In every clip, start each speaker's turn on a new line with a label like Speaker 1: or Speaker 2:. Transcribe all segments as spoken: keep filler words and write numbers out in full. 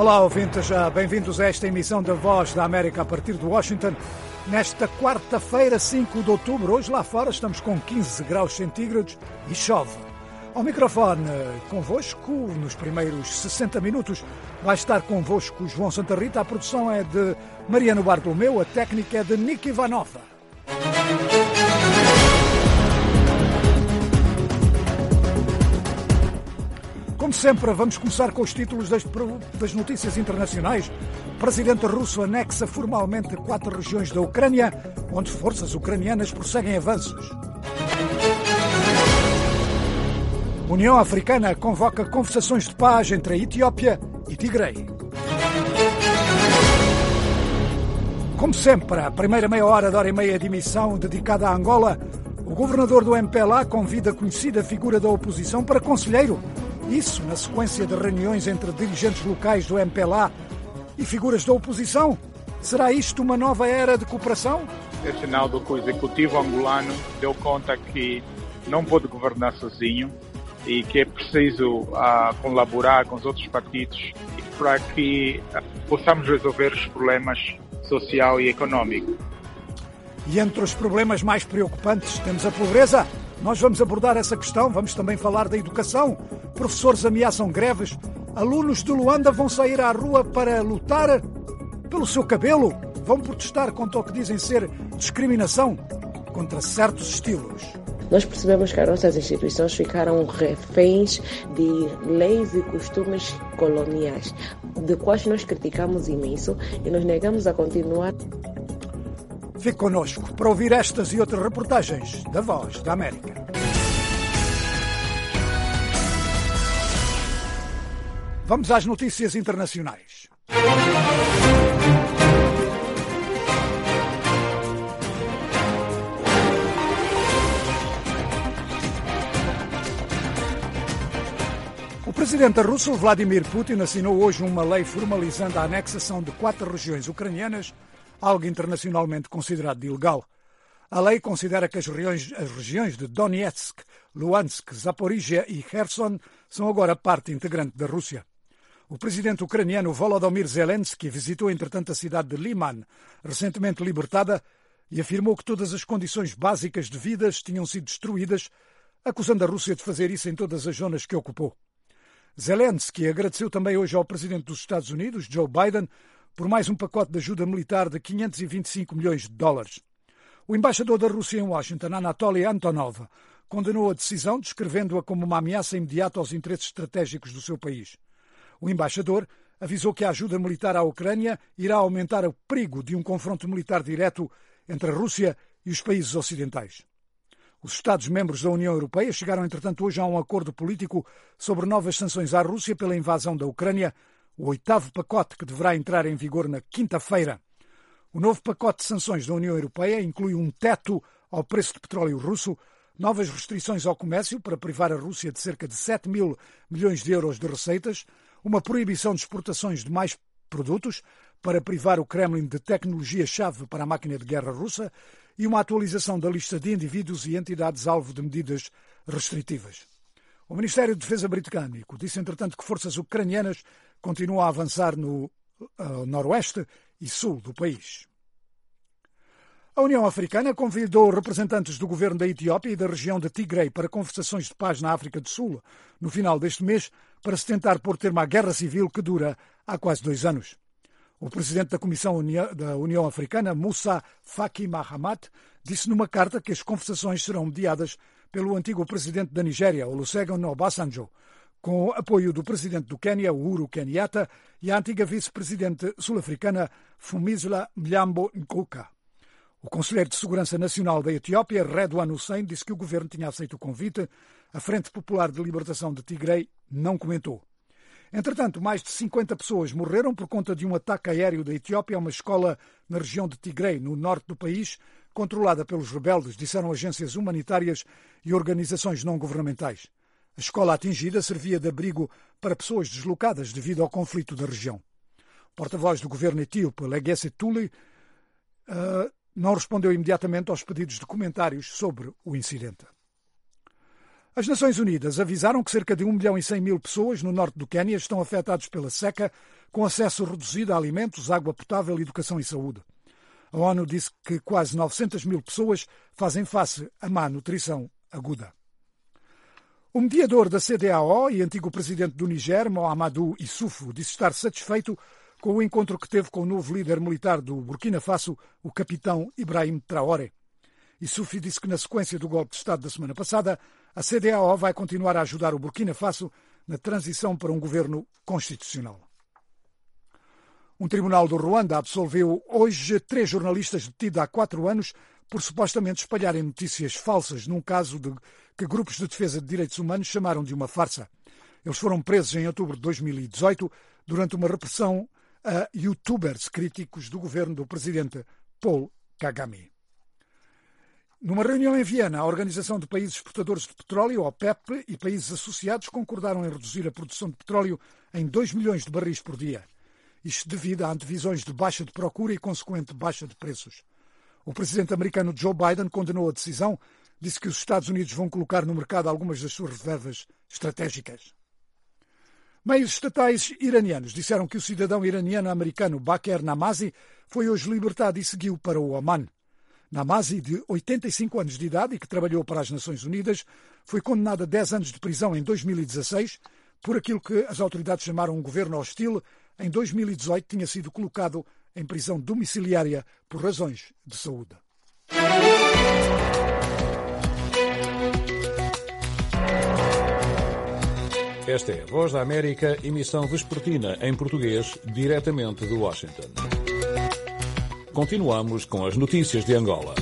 Speaker 1: Olá, ouvintes, bem-vindos a esta emissão da Voz da América a partir de Washington. Nesta quarta-feira, cinco de outubro, hoje lá fora estamos com quinze graus centígrados e chove. Ao microfone, convosco, nos primeiros sessenta minutos, vai estar convosco João Santa Rita. A produção é de Mariano Bartolomeu, a técnica é de Nick Ivanova. Como sempre, vamos começar com os títulos das, das notícias internacionais. O presidente russo anexa formalmente quatro regiões da Ucrânia, onde forças ucranianas prosseguem avanços. A União Africana convoca conversações de paz entre a Etiópia e Tigray. Como sempre, a primeira meia hora, de hora e meia de emissão dedicada à Angola, o governador do M P L A convida a conhecida figura da oposição para conselheiro. Isso na sequência de reuniões entre dirigentes locais do M P L A e figuras da oposição. Será isto uma nova era de cooperação?
Speaker 2: É sinal do que o executivo angolano deu conta que não pode governar sozinho e que é preciso uh, colaborar com os outros partidos para que uh, possamos resolver os problemas social e econômico.
Speaker 1: E entre os problemas mais preocupantes temos a pobreza. Nós vamos abordar essa questão, vamos também falar da educação. Professores ameaçam greves, alunos de Luanda vão sair à rua para lutar pelo seu cabelo, vão protestar contra o que dizem ser discriminação contra certos estilos.
Speaker 3: Nós percebemos que as nossas instituições ficaram reféns de leis e costumes coloniais, de quais nós criticamos imenso e nos negamos a continuar.
Speaker 1: Fique connosco para ouvir estas e outras reportagens da Voz da América. Vamos às notícias internacionais. O presidente russo Vladimir Putin assinou hoje uma lei formalizando a anexação de quatro regiões ucranianas, algo internacionalmente considerado ilegal. A lei considera que as regiões, as regiões de Donetsk, Luhansk, Zaporizhia e Kherson são agora parte integrante da Rússia. O presidente ucraniano Volodymyr Zelensky visitou, entretanto, a cidade de Liman, recentemente libertada, e afirmou que todas as condições básicas de vida tinham sido destruídas, acusando a Rússia de fazer isso em todas as zonas que ocupou. Zelensky agradeceu também hoje ao presidente dos Estados Unidos, Joe Biden, por mais um pacote de ajuda militar de quinhentos e vinte e cinco milhões de dólares. O embaixador da Rússia em Washington, Anatoly Antonov, condenou a decisão, descrevendo-a como uma ameaça imediata aos interesses estratégicos do seu país. O embaixador avisou que a ajuda militar à Ucrânia irá aumentar o perigo de um confronto militar direto entre a Rússia e os países ocidentais. Os Estados-membros da União Europeia chegaram, entretanto, hoje a um acordo político sobre novas sanções à Rússia pela invasão da Ucrânia, o oitavo pacote que deverá entrar em vigor na quinta-feira. O novo pacote de sanções da União Europeia inclui um teto ao preço de petróleo russo, novas restrições ao comércio para privar a Rússia de cerca de sete mil milhões de euros de receitas, uma proibição de exportações de mais produtos para privar o Kremlin de tecnologia-chave para a máquina de guerra russa e uma atualização da lista de indivíduos e entidades alvo de medidas restritivas. O Ministério de Defesa britânico disse, entretanto, que forças ucranianas continuam a avançar no uh, noroeste e sul do país. A União Africana convidou representantes do governo da Etiópia e da região de Tigray para conversações de paz na África do Sul, no final deste mês, para se tentar pôr termo à guerra civil que dura há quase dois anos. O presidente da Comissão da União Africana, Moussa Faki Mahamat, disse numa carta que as conversações serão mediadas pelo antigo presidente da Nigéria, Olusegun Obasanjo, com apoio do presidente do Quênia, Uhuru Kenyatta, e a antiga vice-presidente sul-africana, Phumzile Mlambo Ngcuka. O conselheiro de Segurança Nacional da Etiópia, Redwan Hussein, disse que o governo tinha aceito o convite. A Frente Popular de Libertação de Tigray não comentou. Entretanto, mais de cinquenta pessoas morreram por conta de um ataque aéreo da Etiópia a uma escola na região de Tigray, no norte do país, controlada pelos rebeldes, disseram agências humanitárias e organizações não-governamentais. A escola atingida servia de abrigo para pessoas deslocadas devido ao conflito da região. O porta-voz do governo etíope, Legesse Tuli, uh, não respondeu imediatamente aos pedidos de comentários sobre o incidente. As Nações Unidas avisaram que cerca de um milhão e cem mil pessoas no norte do Quênia estão afetadas pela seca, com acesso reduzido a alimentos, água potável, educação e saúde. A ONU disse que quase novecentas mil pessoas fazem face à má nutrição aguda. O mediador da C D A O e antigo presidente do Niger, Mahamadou Issoufou, disse estar satisfeito com o encontro que teve com o novo líder militar do Burkina Faso, o capitão Ibrahim Traoré. Issoufou disse que na sequência do golpe de Estado da semana passada, a C D A O vai continuar a ajudar o Burkina Faso na transição para um governo constitucional. Um tribunal do Ruanda absolveu hoje três jornalistas detidos há quatro anos por supostamente espalharem notícias falsas num caso de, que grupos de defesa de direitos humanos chamaram de uma farsa. Eles foram presos em outubro de dois mil e dezoito durante uma repressão a youtubers críticos do governo do presidente Paul Kagame. Numa reunião em Viena, a Organização de Países Exportadores de Petróleo, OPEP, e países associados concordaram em reduzir a produção de petróleo em dois milhões de barris por dia. Isto devido a antevisões de baixa de procura e consequente baixa de preços. O presidente americano Joe Biden condenou a decisão, disse que os Estados Unidos vão colocar no mercado algumas das suas reservas estratégicas. Meios estatais iranianos disseram que o cidadão iraniano-americano Baker Namazi foi hoje libertado e seguiu para o Oman. Namazi, de oitenta e cinco anos de idade e que trabalhou para as Nações Unidas, foi condenado a dez anos de prisão em dois mil e dezasseis por aquilo que as autoridades chamaram um governo hostil. Em dois mil e dezoito tinha sido colocado em prisão domiciliária por razões de saúde.
Speaker 4: Esta é a Voz da América, emissão vespertina em português, diretamente de Washington. Continuamos com as notícias de Angola.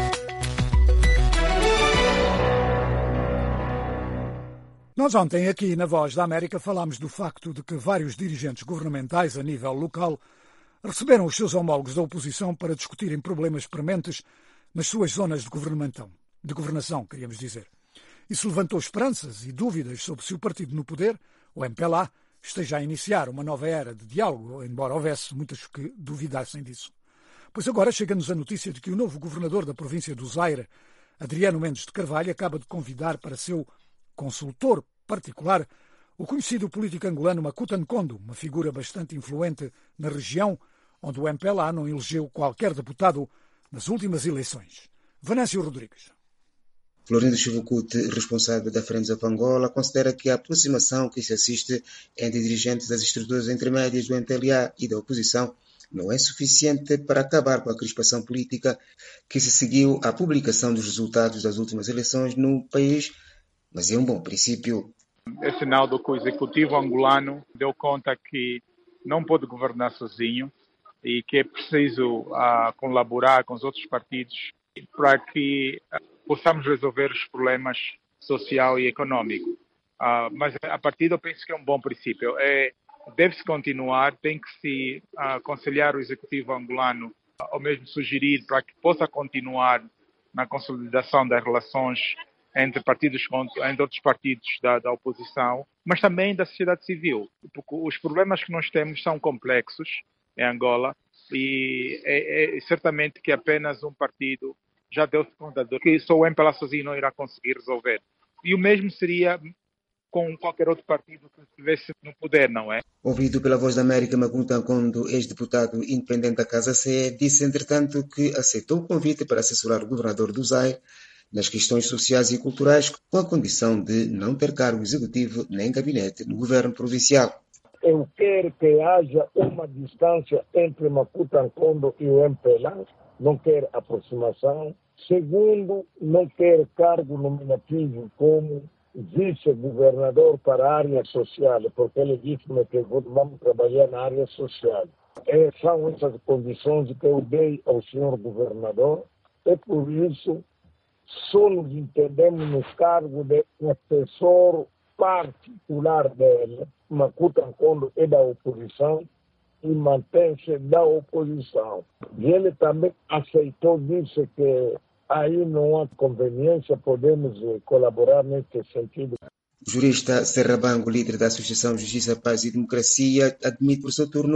Speaker 1: Nós ontem aqui na Voz da América falámos do facto de que vários dirigentes governamentais a nível local receberam os seus homólogos da oposição para discutirem problemas prementes nas suas zonas de governação, de governação, queríamos dizer. Isso levantou esperanças e dúvidas sobre se o partido no poder, o M P L A, esteja a iniciar uma nova era de diálogo, embora houvesse muitos que duvidassem disso. Pois agora chega-nos a notícia de que o novo governador da província do Zaire, Adriano Mendes de Carvalho, acaba de convidar para seu consultor particular o conhecido político angolano Makuta Nkondo, uma figura bastante influente na região, onde o M P L A não elegeu qualquer deputado nas últimas eleições. Venâncio Rodrigues.
Speaker 5: Florindo Chivukute, responsável da Friends of Angola, considera que a aproximação que se assiste entre dirigentes das estruturas intermédias do M P L A e da oposição não é suficiente para acabar com a crispação política que se seguiu à publicação dos resultados das últimas eleições no país, mas é um bom princípio.
Speaker 2: É sinal do que o executivo angolano deu conta que não pode governar sozinho e que é preciso uh, colaborar com os outros partidos para que uh, possamos resolver os problemas social e econômico. Uh, mas a partir eu penso que é um bom princípio. É, deve-se continuar, tem que se uh, aconselhar o executivo angolano, uh, ou mesmo sugerir para que possa continuar na consolidação das relações entre partidos, entre outros partidos da, da oposição, mas também da sociedade civil. Porque os problemas que nós temos são complexos em Angola e é, é certamente que apenas um partido já deu-se conta de que só o M P L A sozinho não irá conseguir resolver. E o mesmo seria com qualquer outro partido que estivesse no poder, não é?
Speaker 5: Ouvido pela Voz da América, Makuta Nkondo, ex-deputado independente da Casa C, disse, entretanto, que aceitou o convite para assessorar o governador do Zaire nas questões sociais e culturais, com a condição de não ter cargo executivo nem gabinete no governo provincial.
Speaker 6: Eu quero que haja uma distância entre Makuta Nkondo e o M P L A, não quero aproximação. Segundo, não quero cargo nominativo como vice-governador para a área social, porque ele disse-me que vamos trabalhar na área social. É, são essas condições que eu dei ao senhor governador, e por isso só nos entendemos no cargo de assessor particular dele. Makuta Nkondo é da oposição e mantém-se da oposição. E ele também aceitou, disse que aí não há conveniência, podemos colaborar nesse sentido.
Speaker 5: O jurista Serra Bango, líder da Associação Justiça, Paz e Democracia, admite por seu turno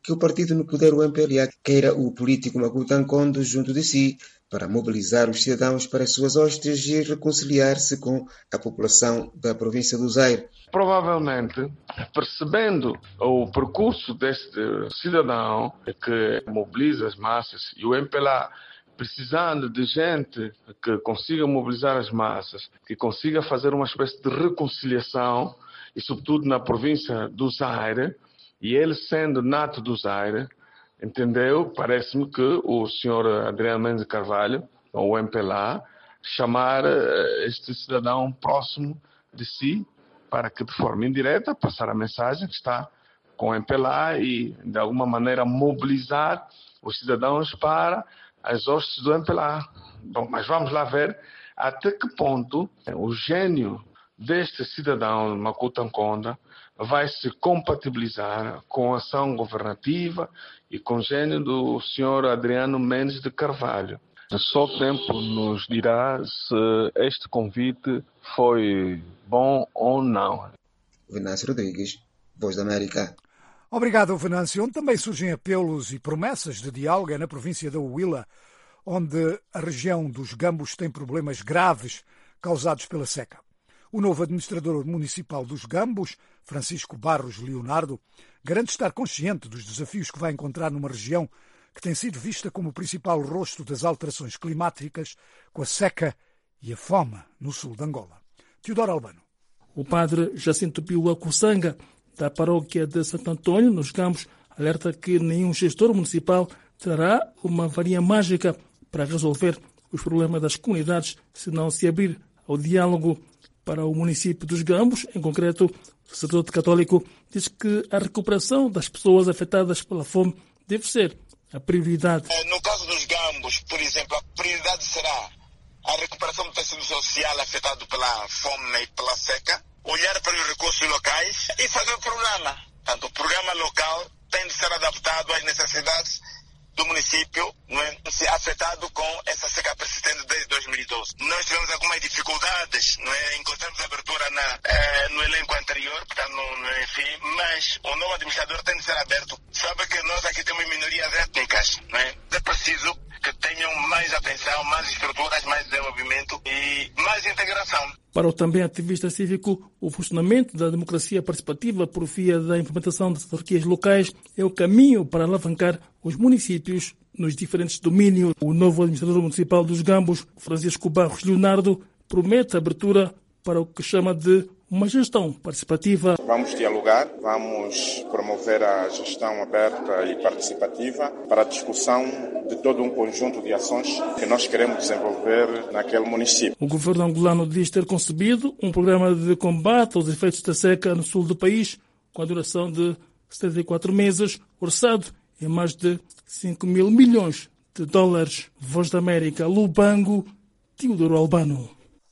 Speaker 5: que o partido no poder, o M P L A, queira o político Makuta Nkondo junto de si para mobilizar os cidadãos para as suas hostes e reconciliar-se com a população da província do Zaire.
Speaker 7: Provavelmente, percebendo o percurso deste cidadão que mobiliza as massas e o M P L A precisando de gente que consiga mobilizar as massas, que consiga fazer uma espécie de reconciliação, e sobretudo na província do Zaire, e ele sendo nato do Zaire, entendeu? Parece-me que o senhor Adriano Mendes de Carvalho, ou o M P L A, chamar este cidadão próximo de si, para que de forma indireta passar a mensagem que está com o M P L A e de alguma maneira mobilizar os cidadãos para as hostes do M P L A. Bom, mas vamos lá ver até que ponto o gênio deste cidadão Makuta Nkondo vai se compatibilizar com a ação governativa e com o gênio do senhor Adriano Mendes de Carvalho. Só o tempo nos dirá se este convite foi bom ou não.
Speaker 5: Venâncio Rodrigues, Voz da América.
Speaker 1: Obrigado, Venâncio. Onde também surgem apelos e promessas de diálogo é na província da Huila, onde a região dos Gambos tem problemas graves causados pela seca. O novo administrador municipal dos Gambos, Francisco Barros Leonardo, garante estar consciente dos desafios que vai encontrar numa região que tem sido vista como o principal rosto das alterações climáticas, com a seca e a fome no sul de Angola. Teodoro Albano.
Speaker 8: O padre Jacinto Pio Acussanga, da paróquia de Santo Antônio, nos Gambos, alerta que nenhum gestor municipal terá uma varinha mágica para resolver os problemas das comunidades se não se abrir ao diálogo. Para o município dos Gambos, em concreto, o sacerdote católico diz que a recuperação das pessoas afetadas pela fome deve ser a prioridade.
Speaker 9: No caso dos Gambos, por exemplo, a prioridade será a recuperação do tecido social afetado pela fome e pela seca, olhar para os recursos locais e fazer o programa. Portanto, o programa local tem de ser adaptado às necessidades do município, não é, afetado com essa seca persistente desde dois mil e doze. Nós tivemos algumas dificuldades, não é, encontramos abertura na, eh, no elenco anterior, portanto, no, no, enfim, mas o novo administrador tem de ser aberto. Sabe que nós aqui temos minorias étnicas, não é? É preciso que tenham mais atenção, mais estruturas, mais desenvolvimento e mais integração.
Speaker 8: Para o também ativista cívico, o funcionamento da democracia participativa por via da implementação das autarquias locais é o caminho para alavancar os municípios nos diferentes domínios. O novo administrador municipal dos Gambos, Francisco Barros Leonardo, promete abertura para o que chama de uma gestão participativa.
Speaker 10: Vamos dialogar, vamos promover a gestão aberta e participativa para a discussão de todo um conjunto de ações que nós queremos desenvolver naquele município.
Speaker 8: O governo angolano diz ter concebido um programa de combate aos efeitos da seca no sul do país, com a duração de setenta e quatro meses, orçado em mais de cinco mil milhões de dólares. Voz da América, Lubango, Teodoro Albano.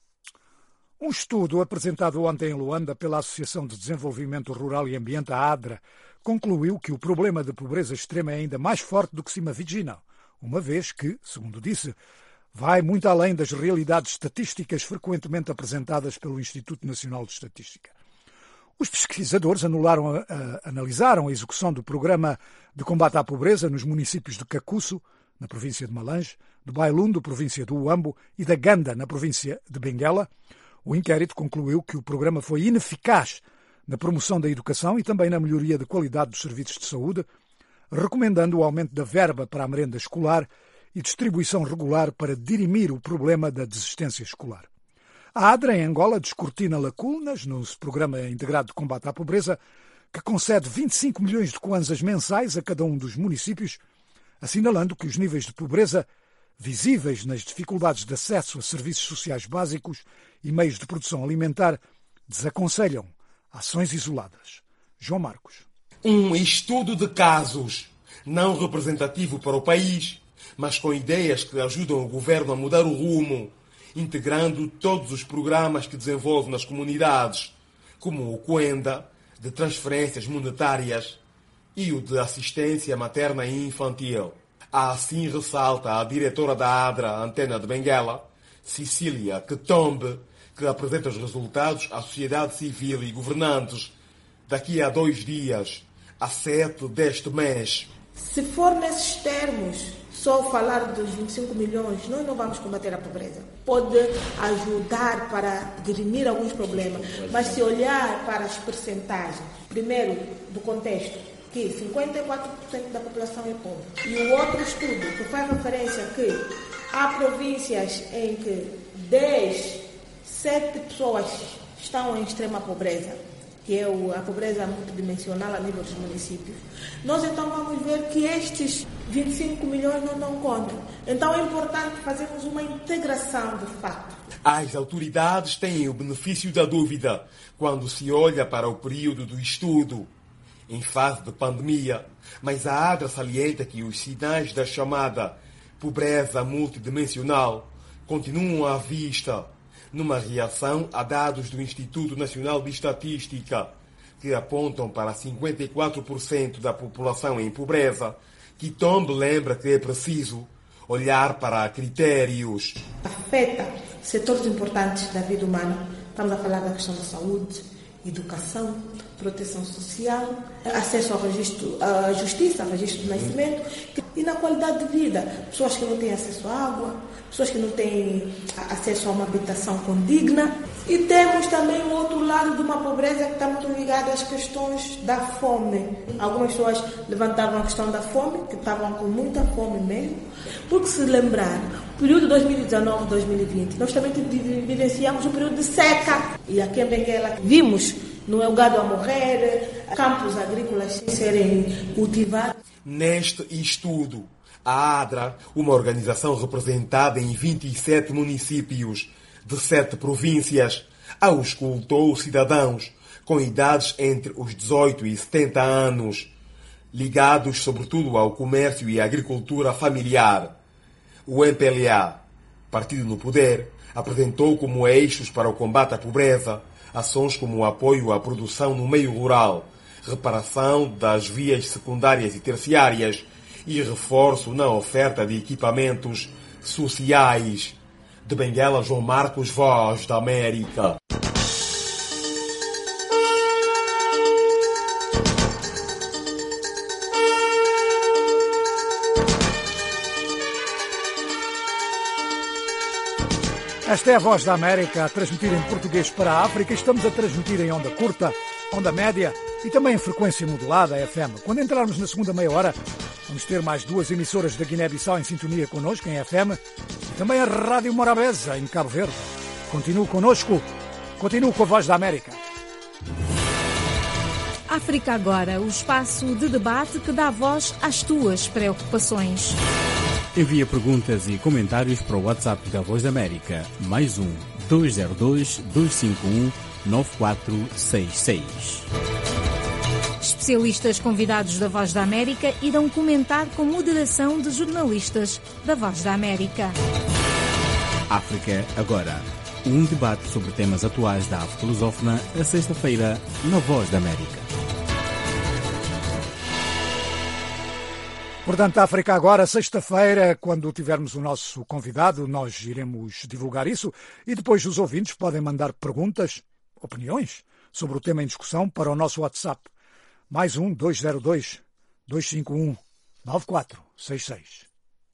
Speaker 1: Um estudo apresentado ontem em Luanda pela Associação de Desenvolvimento Rural e Ambiente, a ADRA, concluiu que o problema de pobreza extrema é ainda mais forte do que se imagina, uma vez que, segundo disse, vai muito além das realidades estatísticas frequentemente apresentadas pelo Instituto Nacional de Estatística. Os pesquisadores anularam a, a, analisaram a execução do Programa de Combate à Pobreza nos municípios de Cacuço, na província de Malange, de Bailundo, província do Uambo, e da Ganda, na província de Benguela. O inquérito concluiu que o programa foi ineficaz na promoção da educação e também na melhoria da qualidade dos serviços de saúde, recomendando o aumento da verba para a merenda escolar e distribuição regular para dirimir o problema da desistência escolar. A ADRA, em Angola, descortina lacunas no Programa Integrado de Combate à Pobreza, que concede vinte e cinco milhões de kwanzas mensais a cada um dos municípios, assinalando que os níveis de pobreza visíveis nas dificuldades de acesso a serviços sociais básicos e meios de produção alimentar desaconselham ações isoladas. João Marcos.
Speaker 11: Um estudo de casos, não representativo para o país, mas com ideias que ajudam o governo a mudar o rumo, integrando todos os programas que desenvolve nas comunidades, como o Cuenda, de transferências monetárias, e o de assistência materna e infantil. Assim ressalta a diretora da ADRA, Antena de Benguela, Cecília Ketombe, que apresenta os resultados à sociedade civil e governantes. Daqui a dois dias, a sete deste mês.
Speaker 12: Se for nesses termos, só falar dos vinte e cinco milhões, nós não vamos combater a pobreza. Pode ajudar para dirimir alguns problemas, mas se olhar para as percentagens, primeiro do contexto, que cinquenta e quatro por cento da população é pobre, e o outro estudo que faz referência que há províncias em que dez, sete pessoas estão em extrema pobreza, que é a pobreza multidimensional a nível dos municípios, nós então vamos ver que estes vinte e cinco milhões não dão conta. Então é importante fazermos uma integração de fato.
Speaker 11: As autoridades têm o benefício da dúvida quando se olha para o período do estudo, em fase de pandemia, mas a ADRA salienta que os sinais da chamada pobreza multidimensional continuam à vista, numa reação a dados do Instituto Nacional de Estatística, que apontam para cinquenta e quatro por cento da população em pobreza, que Tombe lembra que é preciso olhar para critérios.
Speaker 12: Afeta setores importantes da vida humana. Estamos a falar da questão da saúde, educação, proteção social, acesso ao registro, à justiça, ao registro de nascimento e na qualidade de vida. Pessoas que não têm acesso à água, pessoas que não têm acesso a uma habitação condigna. E temos também o outro lado de uma pobreza que está muito ligada às questões da fome. Algumas pessoas levantavam a questão da fome, que estavam com muita fome mesmo. Porque se lembrar, o período dois mil e dezenove a dois mil e vinte, nós também vivenciamos um período de seca. E aqui em Benguela vimos, não é, o gado a morrer, campos agrícolas sem serem cultivados.
Speaker 11: Neste estudo, a ADRA, uma organização representada em vinte e sete municípios de sete províncias, auscultou cidadãos com idades entre os dezoito e setenta anos, ligados sobretudo ao comércio e à agricultura familiar. O M P L A, partido no poder, apresentou como eixos para o combate à pobreza ações como o apoio à produção no meio rural, reparação das vias secundárias e terciárias e reforço na oferta de equipamentos sociais. De Benguela, João Marcos, Voz da América.
Speaker 1: Esta é a Voz da América, a transmitir em português para a África. Estamos a transmitir em onda curta, onda média e também em frequência modulada, F M. Quando entrarmos na segunda meia hora, vamos ter mais duas emissoras da Guiné-Bissau em sintonia connosco, em F M, e também a Rádio Morabeza, em Cabo Verde. Continue connosco, continue com a Voz da América.
Speaker 13: África Agora, o espaço de debate que dá voz às tuas preocupações.
Speaker 14: Envia perguntas e comentários para o WhatsApp da Voz da América, mais um dois zero dois, dois cinco um, nove quatro seis seis.
Speaker 13: Especialistas convidados da Voz da América irão comentar com moderação de jornalistas da Voz da América.
Speaker 14: África Agora, um debate sobre temas atuais da África lusófona, a sexta-feira, na Voz da América.
Speaker 1: Portanto, África Agora, sexta-feira, quando tivermos o nosso convidado, nós iremos divulgar isso e depois os ouvintes podem mandar perguntas, opiniões sobre o tema em discussão para o nosso WhatsApp. Mais um dois zero dois, dois cinco um, nove quatro seis seis.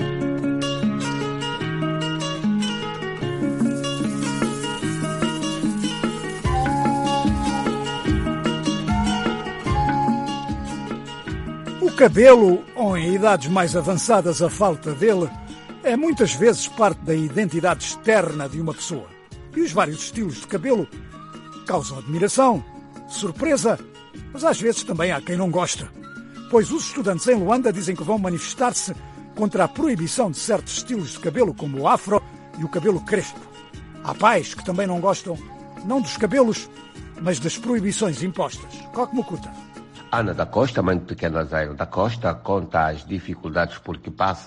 Speaker 1: O cabelo, ou em idades mais avançadas a falta dele, é muitas vezes parte da identidade externa de uma pessoa. E os vários estilos de cabelo causam admiração, surpresa, mas às vezes também há quem não gosta. Pois os estudantes em Luanda dizem que vão manifestar-se contra a proibição de certos estilos de cabelo, como o afro e o cabelo crespo. Há pais que também não gostam, não dos cabelos, mas das proibições impostas. Coque Mucuta.
Speaker 15: Ana da Costa, mãe de pequeno Azairo da Costa, conta as dificuldades por que passa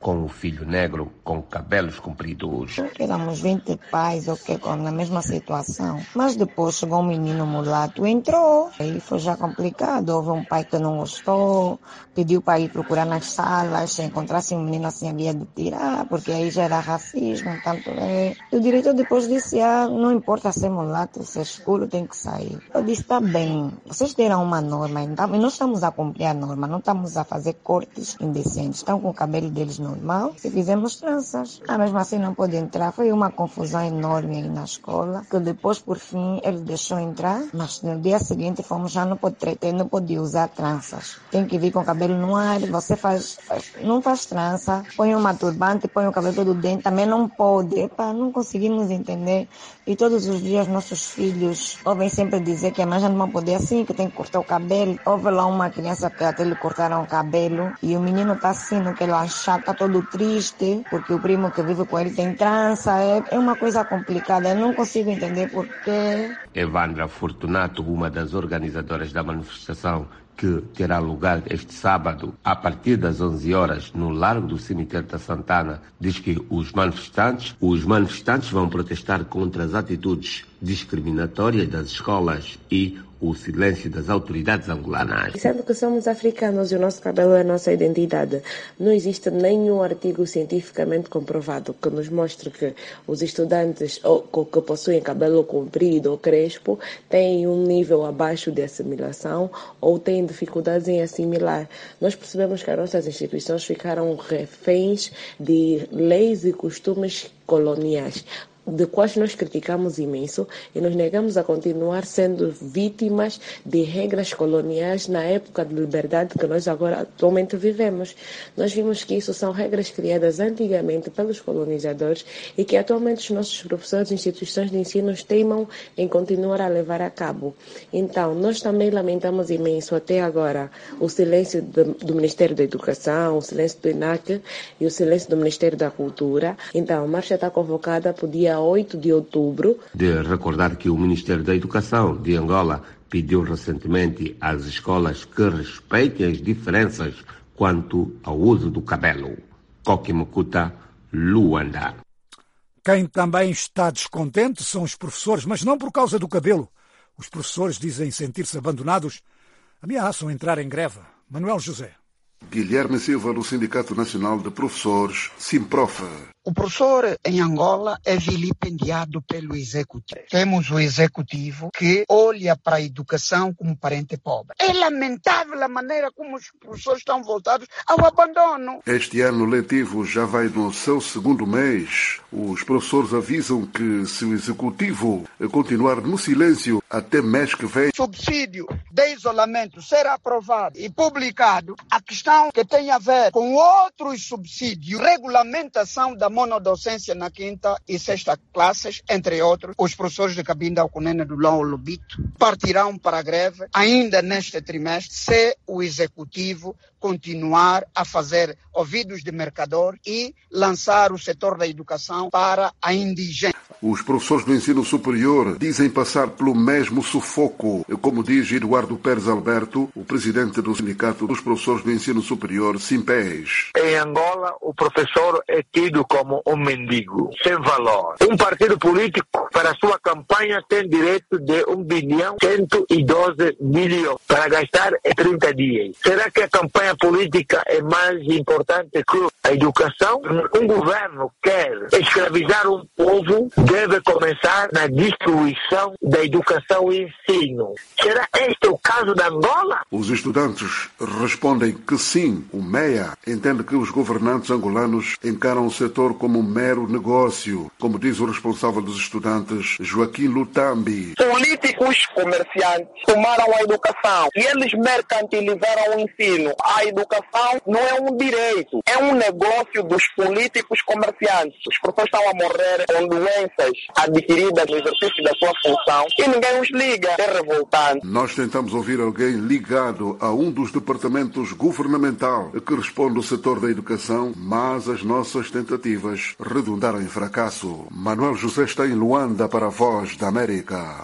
Speaker 15: com o filho negro com cabelos compridos.
Speaker 16: Éramos vinte pais, ok, na mesma situação. Mas depois chegou um menino mulato, entrou. Aí foi já complicado. Houve um pai que não gostou, pediu para ir procurar nas salas. Se encontrasse um menino assim, havia de tirar, porque aí já era racismo. Tanto é. E o diretor depois disse, ah, não importa ser mulato, ser escuro, tem que sair. Eu disse, tá bem, vocês deram uma norma, então, e nós estamos a cumprir a norma, não estamos a fazer cortes indecentes. Estão com o cabelo deles normal, e fizemos tranças. Ah, mesmo assim não pode entrar. Foi uma confusão enorme aí na escola, que depois, por fim, ele deixou entrar, mas no dia seguinte fomos, já não pode tretar, não pode usar tranças. Tem que vir com o cabelo no ar, você faz, faz não faz trança, põe uma turbante, põe o cabelo todo dentro, também não pode. Epa, não conseguimos entender. E todos os dias nossos filhos ouvem sempre dizer que a mãe já não vai poder assim, que tem que cortar o cabelo. Houve lá uma criança que até lhe cortaram o cabelo e o menino tá assim, no que ele achar, tá todo triste, porque o primo que vive com ele tem trança. É, é uma coisa complicada, eu não consigo entender porquê.
Speaker 15: Evandra Fortunato, uma das organizadoras da manifestação, que terá lugar este sábado, a partir das onze horas, no Largo do Cemitério da Santana, diz que os manifestantes, os manifestantes vão protestar contra as atitudes discriminatórias das escolas e o silêncio das autoridades angolanas.
Speaker 3: Sendo que somos africanos e o nosso cabelo é a nossa identidade, não existe nenhum artigo cientificamente comprovado que nos mostre que os estudantes ou, que possuem cabelo comprido ou crespo têm um nível abaixo de assimilação ou têm dificuldades em assimilar. Nós percebemos que as nossas instituições ficaram reféns de leis e costumes coloniais, de quais nós criticamos imenso e nos negamos a continuar sendo vítimas de regras coloniais na época de liberdade que nós agora atualmente vivemos. Nós vimos que isso são regras criadas antigamente pelos colonizadores e que atualmente os nossos professores e instituições de ensino teimam em continuar a levar a cabo. Então, nós também lamentamos imenso até agora o silêncio do, do Ministério da Educação, o silêncio do I N A C e o silêncio do Ministério da Cultura. Então, a marcha está convocada para o dia oito de outubro.
Speaker 15: De recordar que o Ministério da Educação de Angola pediu recentemente às escolas que respeitem as diferenças quanto ao uso do cabelo. Koki Makuta, Luanda.
Speaker 1: Quem também está descontente são os professores, mas não por causa do cabelo. Os professores dizem sentir-se abandonados, ameaçam entrar em greve. Manuel José.
Speaker 17: Guilherme Silva, do Sindicato Nacional de Professores, Simprof.
Speaker 18: O professor em Angola é vilipendiado pelo executivo. Temos o executivo que olha para a educação como parente pobre. É lamentável a maneira como os professores estão voltados ao abandono.
Speaker 17: Este ano letivo já vai no seu segundo mês. Os professores avisam que se o executivo continuar no silêncio até mês que vem...
Speaker 18: Subsídio de isolamento ser aprovado e publicado, a questão que tem a ver com outros subsídios, regulamentação da monodocência na quinta e sexta classes, entre outros, os professores de Cabinda, Alcunene, do Lão Lobito, partirão para a greve ainda neste trimestre se o executivo continuar a fazer ouvidos de mercador e lançar o setor da educação para a indigência.
Speaker 17: Os professores do ensino superior dizem passar pelo mesmo sufoco, como diz Eduardo Pérez Alberto, o presidente do Sindicato dos Professores do Ensino Superior, Simpés.
Speaker 19: Em Angola, o professor é tido como um mendigo, sem valor. Um partido político, para sua campanha, tem direito de um bilhão cento e doze milhões para gastar em trinta dias. Será que a campanha política é mais importante que a educação? Um governo quer escravizar um povo, deve começar na destruição da educação e ensino. Será este o caso da Angola?
Speaker 17: Os estudantes respondem que sim. O M E A entende que os governantes angolanos encaram o setor como um mero negócio, como diz o responsável dos estudantes, Joaquim Lutambi.
Speaker 20: Políticos comerciantes tomaram a educação e eles mercantilizaram o ensino. A educação não é um direito, é um negócio dos políticos comerciantes. Os professores estão a morrer com doenças adquiridas no exercício da sua função e ninguém os liga. É revoltante.
Speaker 17: Nós tentamos ouvir alguém ligado a um dos departamentos governamental que responde ao setor da educação, mas as nossas tentativas redundaram em fracasso. Manuel José está em Luanda para a Voz da América.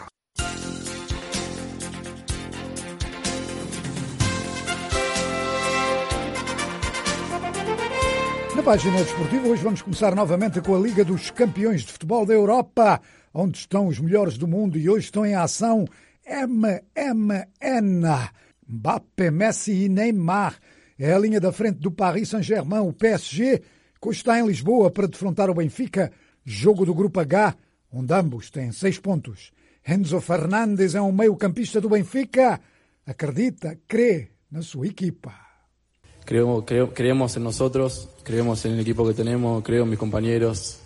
Speaker 1: Na página desportiva, hoje vamos começar novamente com a Liga dos Campeões de Futebol da Europa, onde estão os melhores do mundo e hoje estão em ação M M N, Mbappé, Messi e Neymar. É a linha da frente do Paris Saint-Germain, o P S G, que hoje está em Lisboa para defrontar o Benfica, jogo do Grupo H, onde ambos têm seis pontos. Enzo Fernandes é um meio-campista do Benfica, acredita, crê na sua equipa.
Speaker 21: Creo, creo, creemos en nosotros, creemos en el equipo que tenemos, creo en mis compañeros.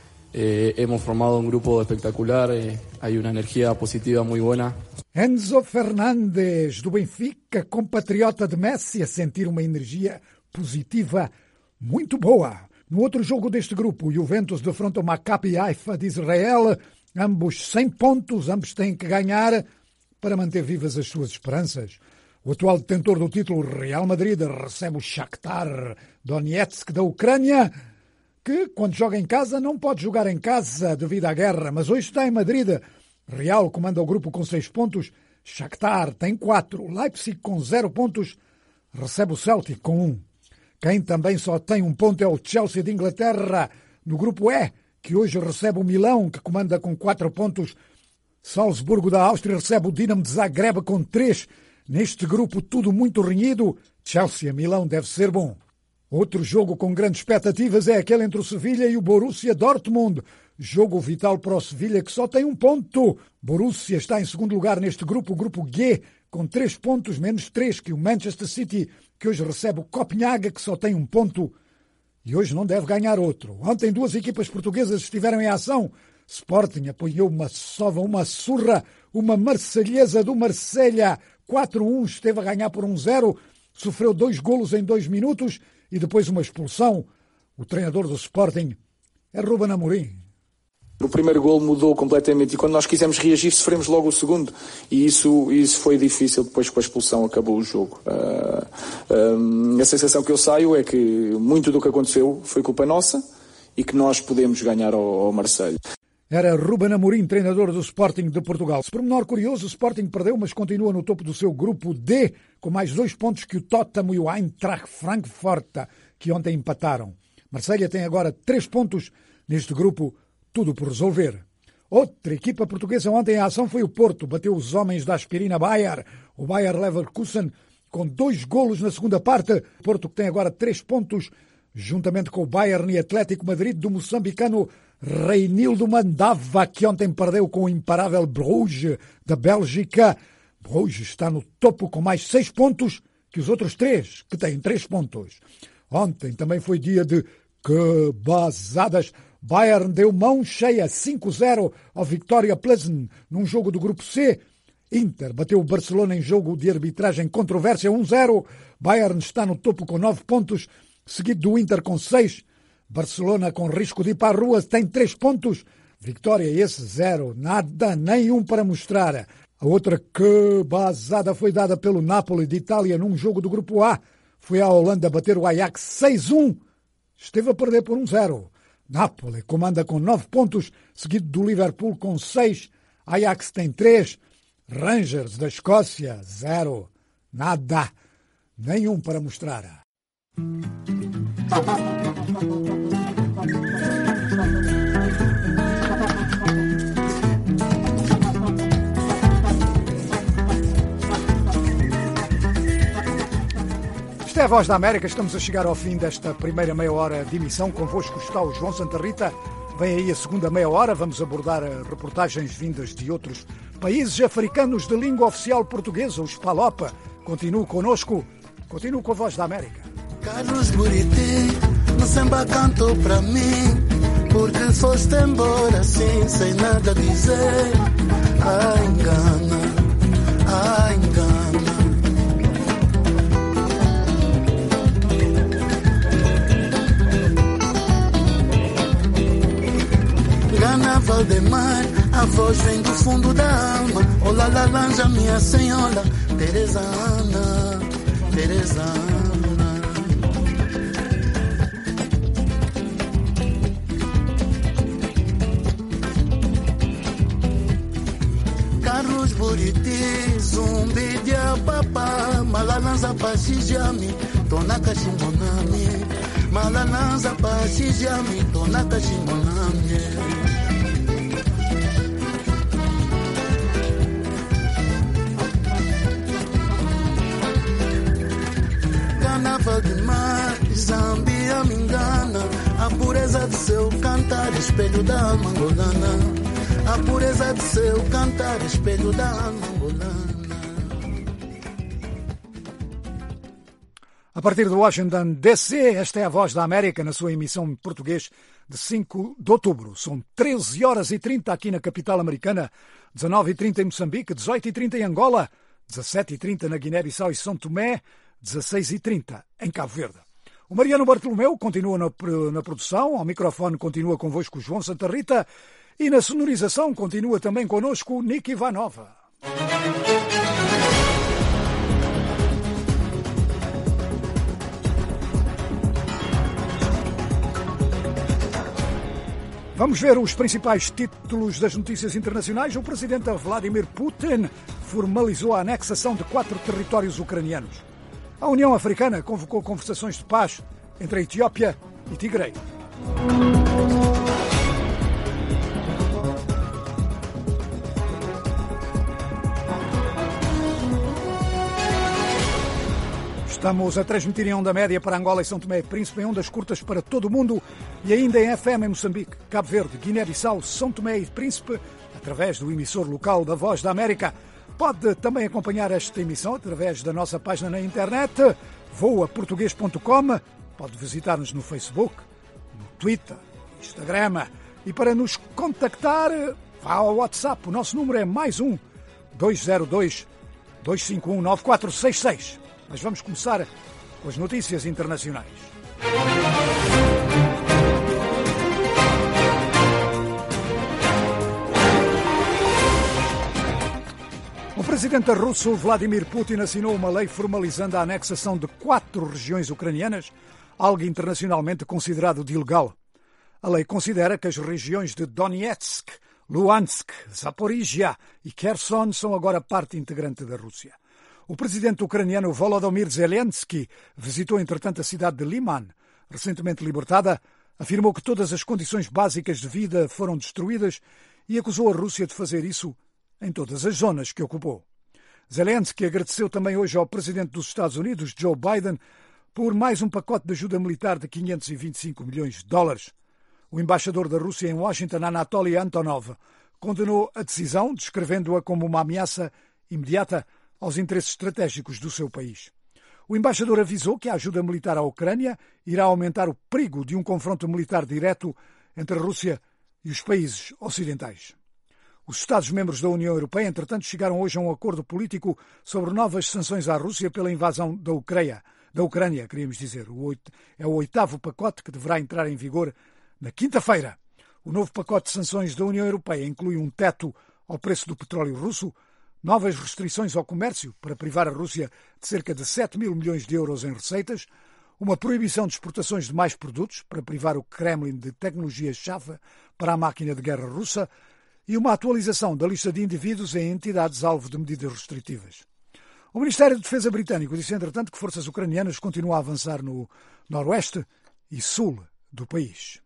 Speaker 21: Eh, hemos formado un grupo espectacular, eh, hay una energía positiva muy buena.
Speaker 1: Enzo Fernandes, do Benfica, compatriota de Messi, a sentir uma energia positiva muito boa. No outro jogo deste grupo, o Juventus defronta o Maccabi Haifa de Israel, ambos sem pontos, ambos têm que ganhar para manter vivas as suas esperanças. O atual detentor do título, Real Madrid, recebe o Shakhtar Donetsk da Ucrânia, que, quando joga em casa, não pode jogar em casa devido à guerra, mas hoje está em Madrid. Real comanda o grupo com seis pontos, Shakhtar tem quatro, Leipzig com zero pontos, recebe o Celtic com um. Quem também só tem um ponto é o Chelsea de Inglaterra, no grupo E, que hoje recebe o Milão, que comanda com quatro pontos. Salzburgo da Áustria recebe o Dinamo de Zagreb com três. Neste grupo tudo muito renhido, Chelsea-Milão deve ser bom. Outro jogo com grandes expectativas é aquele entre o Sevilha e o Borussia Dortmund. Jogo vital para o Sevilha, que só tem um ponto. Borussia está em segundo lugar neste grupo, o grupo G, com três pontos, menos três que o Manchester City, que hoje recebe o Copenhague, que só tem um ponto. E hoje não deve ganhar outro. Ontem duas equipas portuguesas estiveram em ação. Sporting apanhou uma sova, uma surra, uma marselhesa do Marselha. quatro a um, esteve a ganhar por um zero, sofreu dois golos em dois minutos e depois uma expulsão. O treinador do Sporting é Ruben Amorim.
Speaker 22: O primeiro golo mudou completamente e quando nós quisemos reagir sofremos logo o segundo e isso, isso foi difícil. Depois com a expulsão acabou o jogo. Uh, uh, a sensação que eu saio é que muito do que aconteceu foi culpa nossa e que nós podemos ganhar ao, ao Marselha.
Speaker 1: Era Ruben Amorim, treinador do Sporting de Portugal. Por menor curioso, o Sporting perdeu, mas continua no topo do seu grupo D, com mais dois pontos que o Tottenham e o Eintracht Frankfurt, que ontem empataram. Marselha tem agora três pontos neste grupo, tudo por resolver. Outra equipa portuguesa ontem em ação foi o Porto, bateu os homens da aspirina Bayer, o Bayer Leverkusen, com dois golos na segunda parte. O Porto que tem agora três pontos, juntamente com o Bayern e Atlético Madrid do moçambicano Reinildo Mandava, que ontem perdeu com o imparável Bruges da Bélgica. Bruges está no topo com mais seis pontos que os outros três, que têm três pontos. Ontem também foi dia de cabazadas. Bayern deu mão cheia, cinco a zero ao Victoria Plzen, num jogo do grupo C. Inter bateu o Barcelona em jogo de arbitragem controvérsia, um a zero. Bayern está no topo com nove pontos, seguido do Inter com seis. Barcelona com risco de ir para a rua tem três pontos. Vitória esse zero, nada, nenhum para mostrar. A outra cabazada foi dada pelo Napoli de Itália num jogo do grupo A. Foi à Holanda bater o Ajax seis a um. Esteve a perder por um zero. Napoli comanda com nove pontos, seguido do Liverpool com seis. Ajax tem três. Rangers da Escócia, zero. Nada, nenhum para mostrar. Isto é a Voz da América, estamos a chegar ao fim desta primeira meia hora de emissão. Convosco está o João Santa Rita. Vem aí a segunda meia hora, vamos abordar reportagens vindas de outros países africanos de língua oficial portuguesa, os Palopa. Continuo conosco, continuo com a Voz da América.
Speaker 23: Carlos Buriti, no samba cantou pra mim, porque foste embora assim, sem nada dizer. Ah, engana, ah, engana. Gana Valdemar, a voz vem do fundo da alma. Olá, laranja, minha senhora, Teresa Ana, Teresa Ana. Carlos Buriti, zumbi de apapá, malalanza pachijami, tonaka shimonami. Malananza pasijami tonaka shimonamye. Ganava demais, Zambia me engana. A pureza do seu cantar, espelho da mangolana. A pureza do seu cantar, espelho da mangolana.
Speaker 1: A partir de Washington, D C, esta é a Voz da América na sua emissão em português de cinco de outubro. São treze horas e trinta aqui na capital americana, dezanove e trinta em Moçambique, dezoito e trinta em Angola, dezassete e trinta na Guiné-Bissau e São Tomé, dezasseis e trinta em Cabo Verde. O Mariano Bartolomeu continua na, na produção, ao microfone continua convosco o João Santa Rita e na sonorização continua também connosco o Nick Ivanova. Vamos ver os principais títulos das notícias internacionais. O presidente Vladimir Putin formalizou a anexação de quatro territórios ucranianos. A União Africana convocou conversações de paz entre a Etiópia e Tigray. Estamos a transmitir em onda média para Angola e São Tomé e Príncipe, em ondas curtas para todo o mundo e ainda em F M em Moçambique, Cabo Verde, Guiné-Bissau, São Tomé e Príncipe, através do emissor local da Voz da América. Pode também acompanhar esta emissão através da nossa página na internet, voa português ponto com. Pode visitar-nos no Facebook, no Twitter, no Instagram. E para nos contactar, vá ao WhatsApp. O nosso número é mais um, dois zero dois, dois cinco um, nove quatro seis seis. Mas vamos começar com as notícias internacionais. O presidente russo Vladimir Putin assinou uma lei formalizando a anexação de quatro regiões ucranianas, algo internacionalmente considerado de ilegal. A lei considera que as regiões de Donetsk, Luhansk, Zaporizhia e Kherson são agora parte integrante da Rússia. O presidente ucraniano Volodymyr Zelensky visitou, entretanto, a cidade de Liman, recentemente libertada, afirmou que todas as condições básicas de vida foram destruídas e acusou a Rússia de fazer isso em todas as zonas que ocupou. Zelensky agradeceu também hoje ao presidente dos Estados Unidos, Joe Biden, por mais um pacote de ajuda militar de quinhentos e vinte e cinco milhões de dólares. O embaixador da Rússia em Washington, Anatoly Antonov, condenou a decisão, descrevendo-a como uma ameaça imediata aos interesses estratégicos do seu país. O embaixador avisou que a ajuda militar à Ucrânia irá aumentar o perigo de um confronto militar direto entre a Rússia e os países ocidentais. Os Estados-membros da União Europeia, entretanto, chegaram hoje a um acordo político sobre novas sanções à Rússia pela invasão da Ucrânia, da Ucrânia, queríamos dizer. É o oitavo pacote que deverá entrar em vigor na quinta-feira. O novo pacote de sanções da União Europeia inclui um teto ao preço do petróleo russo, novas restrições ao comércio para privar a Rússia de cerca de sete mil milhões de euros em receitas, uma proibição de exportações de mais produtos para privar o Kremlin de tecnologia-chave para a máquina de guerra russa e uma atualização da lista de indivíduos em entidades alvo de medidas restritivas. O Ministério de Defesa britânico disse, entretanto, que forças ucranianas continuam a avançar no noroeste e sul do país.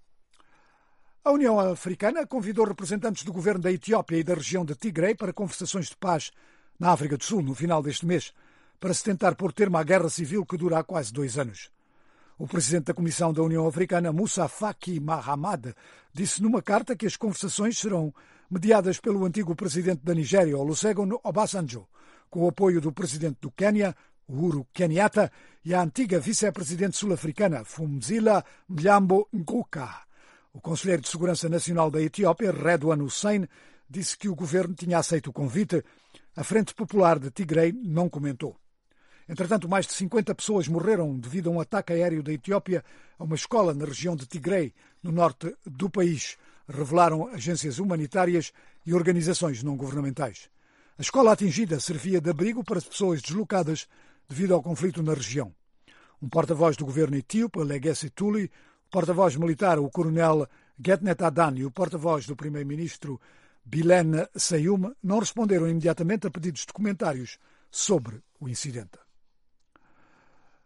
Speaker 1: A União Africana convidou representantes do governo da Etiópia e da região de Tigray para conversações de paz na África do Sul no final deste mês, para se tentar pôr termo à guerra civil que dura há quase dois anos. O presidente da Comissão da União Africana, Moussa Faki Mahamat, disse numa carta que as conversações serão mediadas pelo antigo presidente da Nigéria, Olusegun Obasanjo, com o apoio do presidente do Quênia, Uhuru Kenyatta, e a antiga vice-presidente sul-africana, Fumzila Mlambo Nguka. O conselheiro de Segurança Nacional da Etiópia, Redwan Hussein, disse que o governo tinha aceito o convite. A Frente Popular de Tigray não comentou. Entretanto, mais de cinquenta pessoas morreram devido a um ataque aéreo da Etiópia a uma escola na região de Tigray, no norte do país, revelaram agências humanitárias e organizações não-governamentais. A escola atingida servia de abrigo para pessoas deslocadas devido ao conflito na região. Um porta-voz do governo etíope, Legesse Tuli, o porta-voz militar, o coronel Getnet Adan, e o porta-voz do primeiro-ministro Bilene Sayum não responderam imediatamente a pedidos de comentários sobre o incidente.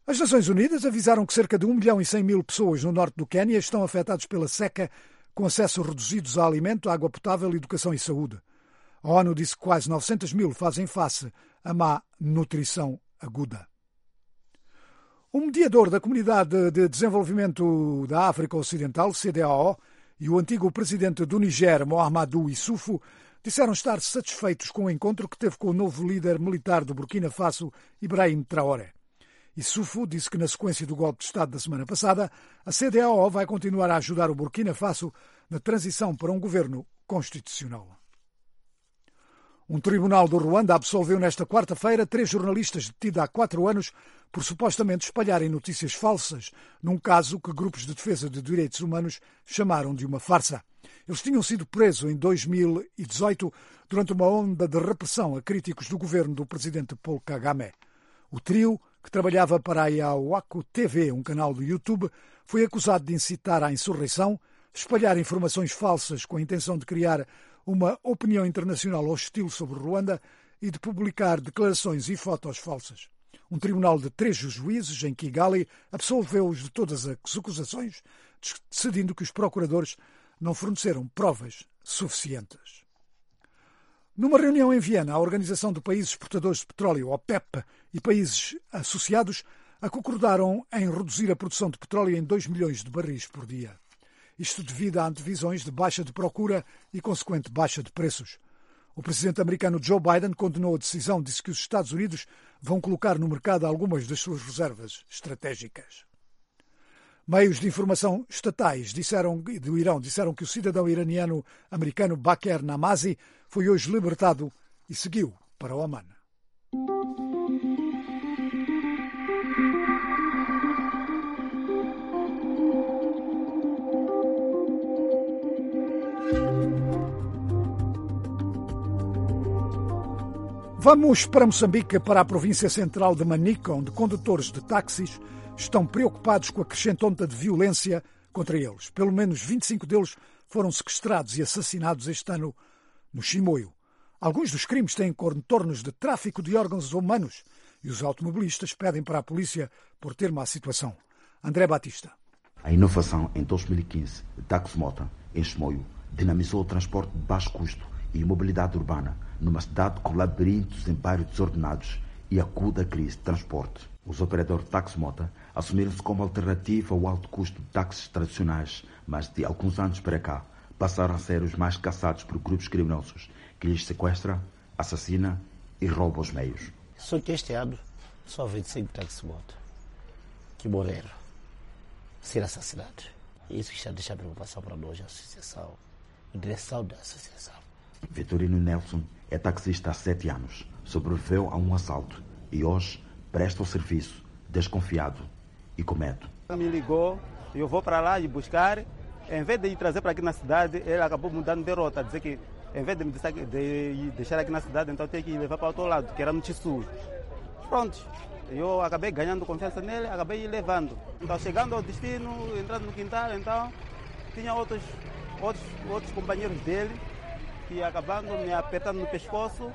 Speaker 1: As Nações Unidas avisaram que cerca de um milhão e cem mil pessoas no norte do Quênia estão afetadas pela seca, com acessos reduzidos a alimento, água potável, educação e saúde. A ONU disse que quase novecentos mil fazem face à má nutrição aguda. O mediador da Comunidade de Desenvolvimento da África Ocidental, C D A O, e o antigo presidente do Niger, Mahamadou Issoufou, disseram estar satisfeitos com o encontro que teve com o novo líder militar do Burkina Faso, Ibrahim Traoré. Issoufou disse que, na sequência do golpe de Estado da semana passada, a C D A O vai continuar a ajudar o Burkina Faso na transição para um governo constitucional. Um tribunal do Ruanda absolveu nesta quarta-feira três jornalistas detidos há quatro anos por supostamente espalharem notícias falsas num caso que grupos de defesa de direitos humanos chamaram de uma farsa. Eles tinham sido presos em dois mil e dezoito durante uma onda de repressão a críticos do governo do presidente Paul Kagame. O trio, que trabalhava para a Yawaku T V, um canal do YouTube, foi acusado de incitar à insurreição, espalhar informações falsas com a intenção de criar uma opinião internacional hostil sobre Ruanda e de publicar declarações e fotos falsas. Um tribunal de três juízes em Kigali absolveu-os de todas as acusações, decidindo que os procuradores não forneceram provas suficientes. Numa reunião em Viena, a Organização de Países Exportadores de Petróleo, OPEP, e países associados concordaram em reduzir a produção de petróleo em dois milhões de barris por dia. Isto devido a antevisões de baixa de procura e consequente baixa de preços. O presidente americano Joe Biden condenou a decisão, disse que os Estados Unidos vão colocar no mercado algumas das suas reservas estratégicas. Meios de informação estatais disseram, do Irão disseram que o cidadão iraniano americano Baker Namazi foi hoje libertado e seguiu para Oman. Vamos para Moçambique, para a província central de Manica, onde condutores de táxis estão preocupados com a crescente onda de violência contra eles. Pelo menos vinte e cinco deles foram sequestrados e assassinados este ano no Chimoio. Alguns dos crimes têm contornos de tráfico de órgãos humanos e os automobilistas pedem para a polícia pôr termo à situação. André Batista.
Speaker 2: A inovação em dois mil e quinze de Taxmota, em Chimoio, dinamizou o transporte de baixo custo e mobilidade urbana numa cidade com labirintos em bairros desordenados e aguda crise de transporte. Os operadores de Taxmota assumiram-se como alternativa ao alto custo de táxis tradicionais, mas de alguns anos para cá passaram a ser os mais caçados por grupos criminosos que lhes sequestra, assassina e rouba os meios.
Speaker 4: Só que este ano só vinte e cinco Taxmota que morreram, ser assassinados. Isso já deixa preocupação para nós, a associação, a direção da associação.
Speaker 2: Vitorino Nelson é taxista há sete anos. Sobreviveu a um assalto e hoje presta o serviço desconfiado e com medo.
Speaker 6: Me ligou, eu vou para lá e buscar. Em vez de ir trazer para aqui na cidade, ele acabou mudando de rota. Dizer que em vez de me deixar aqui na cidade, então tem que levar para o outro lado, que era no Tissu. Pronto, eu acabei ganhando confiança nele, acabei levando. Então, chegando ao destino, entrando no quintal, então, tinha outros, outros, outros companheiros dele que acabaram me apertando no pescoço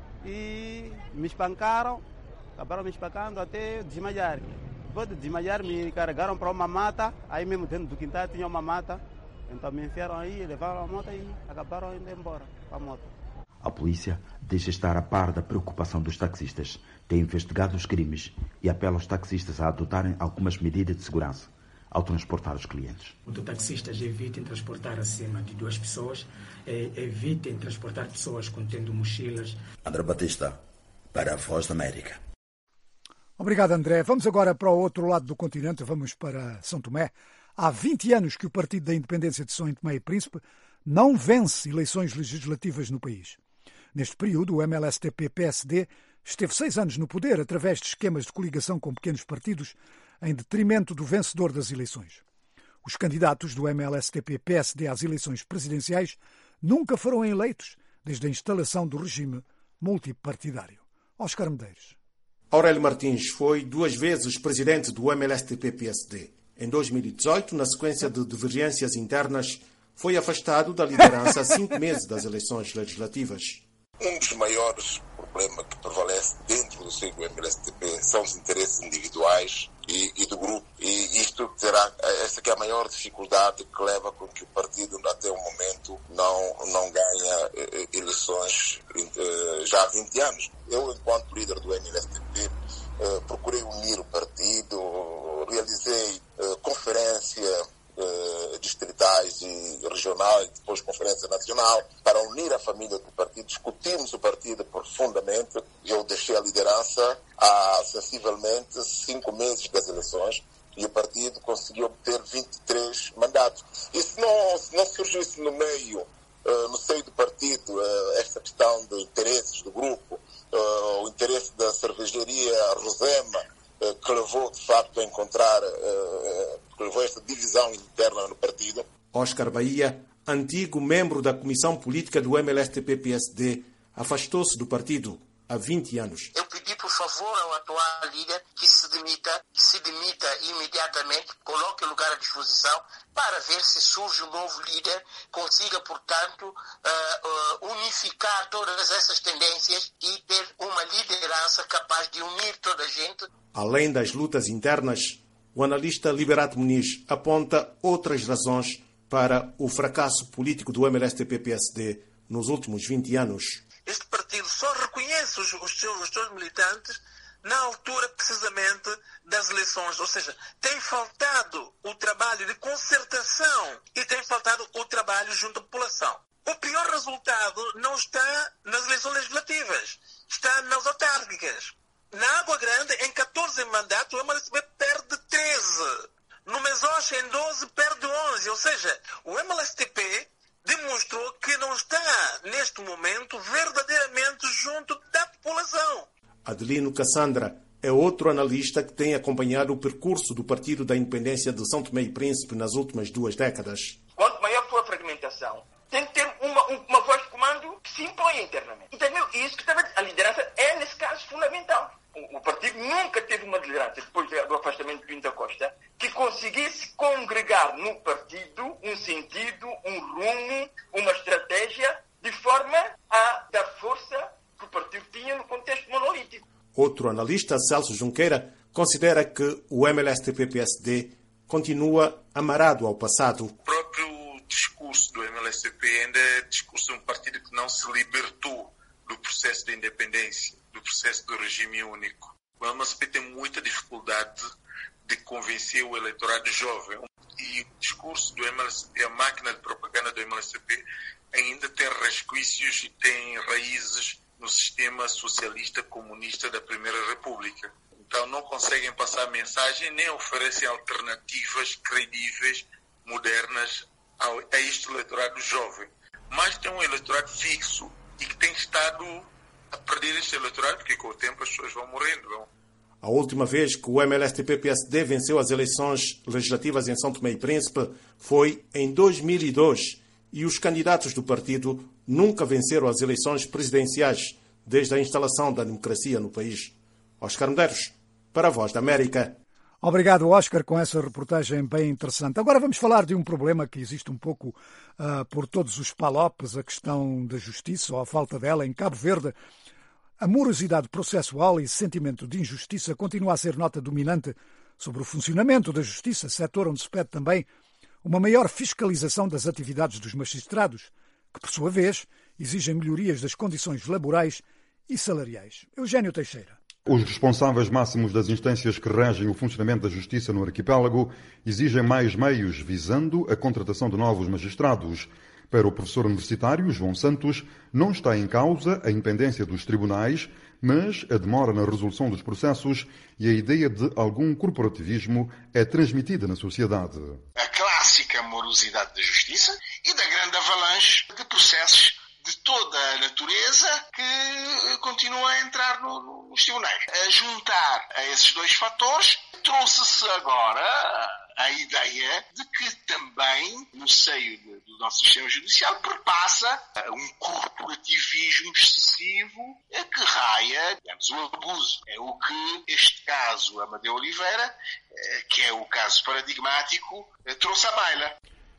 Speaker 6: e me espancaram, acabaram me espancando até desmaiar. Depois de desmaiar, me carregaram para uma mata, aí mesmo dentro do quintal tinha uma mata, então me enfiaram aí, levaram a moto e acabaram indo embora com a moto.
Speaker 2: A polícia deixa estar a par da preocupação dos taxistas, tem investigado os crimes e apela aos taxistas a adotarem algumas medidas de segurança ao transportar os clientes.
Speaker 24: Os taxistas evitem transportar acima de duas pessoas, evitem transportar pessoas contendo mochilas.
Speaker 25: André Batista, para a Voz da América.
Speaker 1: Obrigado, André. Vamos agora para o outro lado do continente, vamos para São Tomé. Há vinte anos que o Partido da Independência de São Tomé e Príncipe não vence eleições legislativas no país. Neste período, o M L S T P-P S D esteve seis anos no poder através de esquemas de coligação com pequenos partidos em detrimento do vencedor das eleições. Os candidatos do M L S T P-P S D às eleições presidenciais nunca foram eleitos desde a instalação do regime multipartidário. Oscar Medeiros.
Speaker 26: Aurélio Martins foi duas vezes presidente do M L S T P-P S D. Em dois mil e dezoito, na sequência de divergências internas, foi afastado da liderança a cinco meses das eleições legislativas.
Speaker 5: Um dos maiores problemas que prevalece dentro do seio do M L S T P são os interesses individuais e, e do grupo. E isto terá, esta que é a maior dificuldade que leva com que o partido até o momento não, não ganha eh, eleições eh, já há vinte anos. Eu, enquanto líder do M L S T P, eh, procurei unir o partido, realizei eh, conferência eh, distritais e regional e depois conferência nacional para unir a família do partido. Discutimos o partido profundamente. Eu deixei a liderança há sensivelmente cinco meses das eleições e o partido conseguiu obter vinte e três mandatos. E se não, se não surgisse no meio, uh, no seio do partido, uh, esta questão de interesses do grupo, uh, o interesse da cervejaria Rosema, uh, que levou de facto a encontrar, uh, que levou a esta divisão interna no partido.
Speaker 26: Oscar Bahia, antigo membro da Comissão Política do M L S T P P S D, afastou-se do partido há vinte anos.
Speaker 7: Eu pedi, por favor, ao atual líder que se demita, que se demita imediatamente, coloque o lugar à disposição para ver se surge um novo líder, consiga, portanto, uh, uh, unificar todas essas tendências e ter uma liderança capaz de unir toda a gente.
Speaker 26: Além das lutas internas, o analista Liberato Muniz aponta outras razões para o fracasso político do M L S T P P S D nos últimos vinte anos.
Speaker 7: Este partido só reconhece os, os, seus, os seus militantes na altura, precisamente, das eleições. Ou seja, tem faltado o trabalho de concertação e tem faltado o trabalho junto à população. O pior resultado não está nas eleições legislativas, está nas autárquicas. Na Água Grande, em catorze mandatos, o M L S T P perde treze. No Mesocha, em doze, perde onze. Ou seja, o M L S T P demonstrou que não está, neste momento, verdadeiramente junto da população.
Speaker 26: Adelino Cassandra é outro analista que tem acompanhado o percurso do Partido da Independência de São Tomé e Príncipe nas últimas duas décadas.
Speaker 7: Quanto maior for a fragmentação, tem que ter uma, uma voz de comando que se impõe internamente. Então, isso que também a liderança é, nesse caso, fundamental. O, o partido nunca teve uma liderança, depois do afastamento de Pinto da Costa, que conseguisse congregar no partido um sentido, um rumo, uma estratégia, de forma a dar força que o partido tinha no contexto monolítico.
Speaker 26: Outro analista, Celso Junqueira, considera que o M L S T P P S D continua amarrado ao passado.
Speaker 8: O próprio discurso do M L S T P ainda é discurso de um partido que não se libertou do processo de independência, do processo do regime único. O M L S T P tem muita dificuldade de convencer o eleitorado jovem. E o discurso do M L S T P, a máquina de propaganda do M L S T P, ainda tem resquícios e tem raízes no sistema socialista comunista da Primeira República. Então não conseguem passar mensagem nem oferecem alternativas credíveis, modernas ao, a este eleitorado jovem. Mas tem um eleitorado fixo e que tem estado a perder este eleitorado, porque com o tempo as pessoas vão morrendo. Vão.
Speaker 26: A última vez que o M L S T P P S D venceu as eleições legislativas em São Tomé e Príncipe foi em dois mil e dois e os candidatos do partido nunca venceram as eleições presidenciais desde a instalação da democracia no país. Oscar Medeiros, para a Voz da América.
Speaker 1: Obrigado, Oscar, com essa reportagem bem interessante. Agora vamos falar de um problema que existe um pouco uh, por todos os palopes, a questão da justiça ou a falta dela em Cabo Verde. A morosidade processual e sentimento de injustiça continua a ser nota dominante sobre o funcionamento da justiça, setor onde se pede também uma maior fiscalização das atividades dos magistrados, que, por sua vez, exigem melhorias das condições laborais e salariais. Eugênio Teixeira.
Speaker 9: Os responsáveis máximos das instâncias que regem o funcionamento da justiça no arquipélago exigem mais meios visando a contratação de novos magistrados. Para o professor universitário João Santos, não está em causa a independência dos tribunais, mas a demora na resolução dos processos e a ideia de algum corporativismo é transmitida na sociedade.
Speaker 10: A clássica morosidade da justiça e da grande avalanche de processos de toda a natureza que continua a entrar no, nos tribunais. A juntar a esses dois fatores, trouxe-se agora a ideia de que também, no seio do nosso sistema judicial, perpassa um corporativismo excessivo que raia, digamos, o abuso. É o que este caso, Amadeu Oliveira, que é o caso paradigmático, trouxe à baila.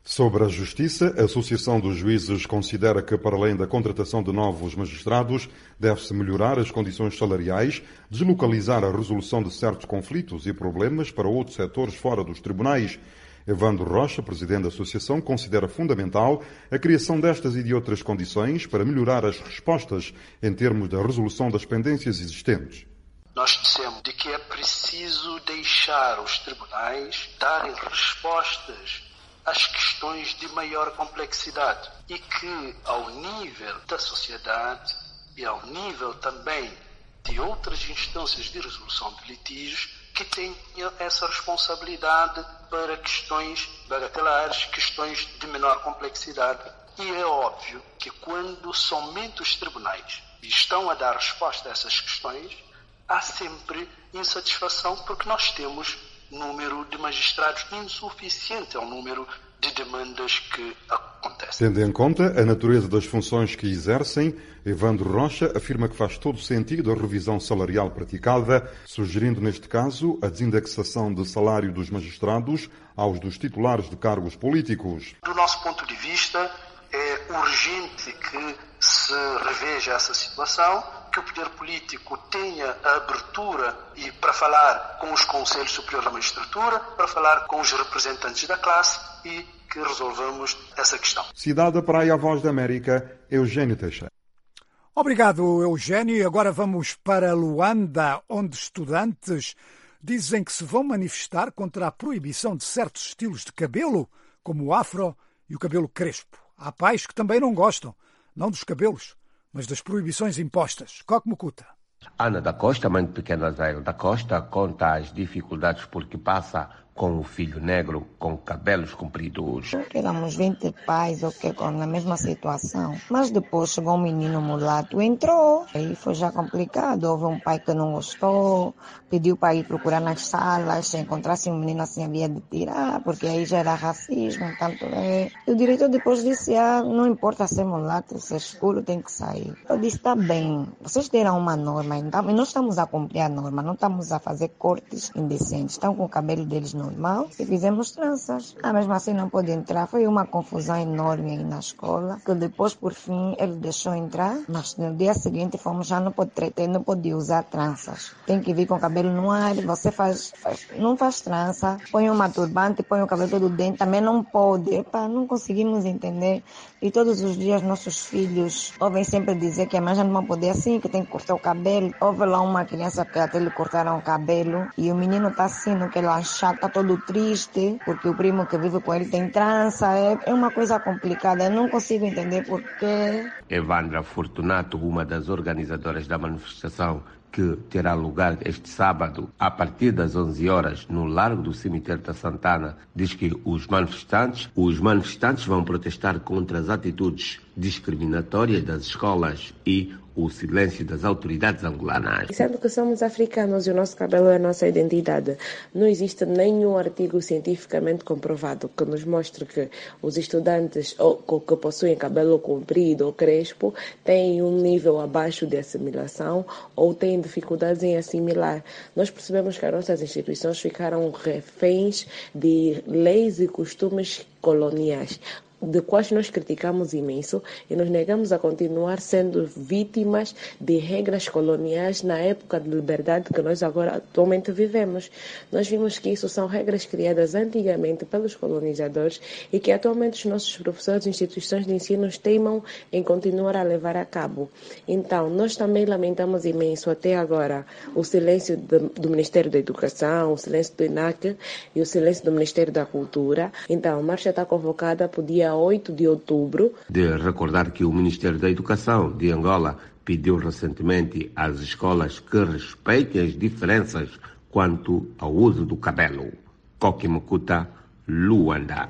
Speaker 9: Sobre a Justiça, a Associação dos Juízes considera que, para além da contratação de novos magistrados, deve-se melhorar as condições salariais, deslocalizar a resolução de certos conflitos e problemas para outros setores fora dos tribunais. Evandro Rocha, presidente da Associação, considera fundamental a criação destas e de outras condições para melhorar as respostas em termos da resolução das pendências existentes.
Speaker 3: Nós dissemos de que é preciso deixar os tribunais darem respostas às questões de maior complexidade e que, ao nível da sociedade e ao nível também de outras instâncias de resolução de litígios, que tenham essa responsabilidade para questões bagatelares, questões de menor complexidade. E é óbvio que quando somente os tribunais estão a dar resposta a essas questões, há sempre insatisfação porque nós temos número de magistrados insuficiente ao número de demandas que acontecem.
Speaker 9: Tendo em conta a natureza das funções que exercem, Evandro Rocha afirma que faz todo sentido a revisão salarial praticada, sugerindo neste caso a desindexação de salário dos magistrados aos dos titulares de cargos políticos.
Speaker 3: Do nosso ponto de vista, é urgente que se reveja essa situação, que o poder político tenha a abertura e para falar com os Conselhos Superiores da Magistratura, para falar com os representantes da classe e que resolvamos essa questão.
Speaker 9: Cidade da Praia, a Voz da América, Eugênio Teixeira.
Speaker 1: Obrigado, Eugênio. Agora vamos para Luanda, onde estudantes dizem que se vão manifestar contra a proibição de certos estilos de cabelo, como o afro e o cabelo crespo. Há pais que também não gostam, não dos cabelos, mas das proibições impostas. Coque Mucuta.
Speaker 15: Ana da Costa, mãe de pequeno Azael da Costa, conta as dificuldades porque passa com o filho negro com cabelos compridos.
Speaker 11: Éramos vinte pais okay, na mesma situação, mas depois chegou um menino mulato, entrou, aí foi já complicado. Houve um pai que não gostou, pediu para ir procurar nas salas, se encontrasse um menino assim havia de tirar, porque aí já era racismo, tanto é. E o diretor depois disse, ah, não importa ser mulato, ser escuro, tem que sair. Eu disse, está bem, vocês terão uma norma, então, e nós estamos a cumprir a norma, não estamos a fazer cortes indecentes, estão com o cabelo deles no normal e fizemos tranças. Ah, mesmo assim não pôde entrar. Foi uma confusão enorme aí na escola, que depois, por fim, ele deixou entrar, mas no dia seguinte fomos, já não pode tretar, não pode usar tranças. Tem que vir com o cabelo no ar, você faz, faz não faz trança, põe uma turbante, põe o cabelo todo dentro, também não pode. Epa, não conseguimos entender. E todos os dias nossos filhos ouvem sempre dizer que a mãe já não vai poder assim, que tem que cortar o cabelo. Houve lá uma criança que até lhe cortaram o cabelo e o menino está assim, no que ele achar, está todo triste, porque o primo que vive com ele tem trança. É, é uma coisa complicada, eu não consigo entender porquê.
Speaker 15: Evandra Fortunato, uma das organizadoras da manifestação, que terá lugar este sábado, a partir das onze horas, no Largo do Cemitério da Santana, diz que os manifestantes, os manifestantes vão protestar contra as atitudes discriminatórias das escolas e o silêncio das autoridades angolanas.
Speaker 12: Sendo que somos africanos e o nosso cabelo é a nossa identidade, não existe nenhum artigo cientificamente comprovado que nos mostre que os estudantes ou, que possuem cabelo comprido ou crespo têm um nível abaixo de assimilação ou têm dificuldades em assimilar. Nós percebemos que as nossas instituições ficaram reféns de leis e costumes coloniais, de quais nós criticamos imenso e nos negamos a continuar sendo vítimas de regras coloniais na época de liberdade que nós agora atualmente vivemos. Nós vimos que isso são regras criadas antigamente pelos colonizadores e que atualmente os nossos professores e instituições de ensino teimam em continuar a levar a cabo. Então, nós também lamentamos imenso até agora o silêncio do, do Ministério da Educação, o silêncio do I N A C e o silêncio do Ministério da Cultura. Então, a marcha está convocada para o dia oito de outubro.
Speaker 15: De recordar que o Ministério da Educação de Angola pediu recentemente às escolas que respeitem as diferenças quanto ao uso do cabelo. Coque Mucuta, Luanda.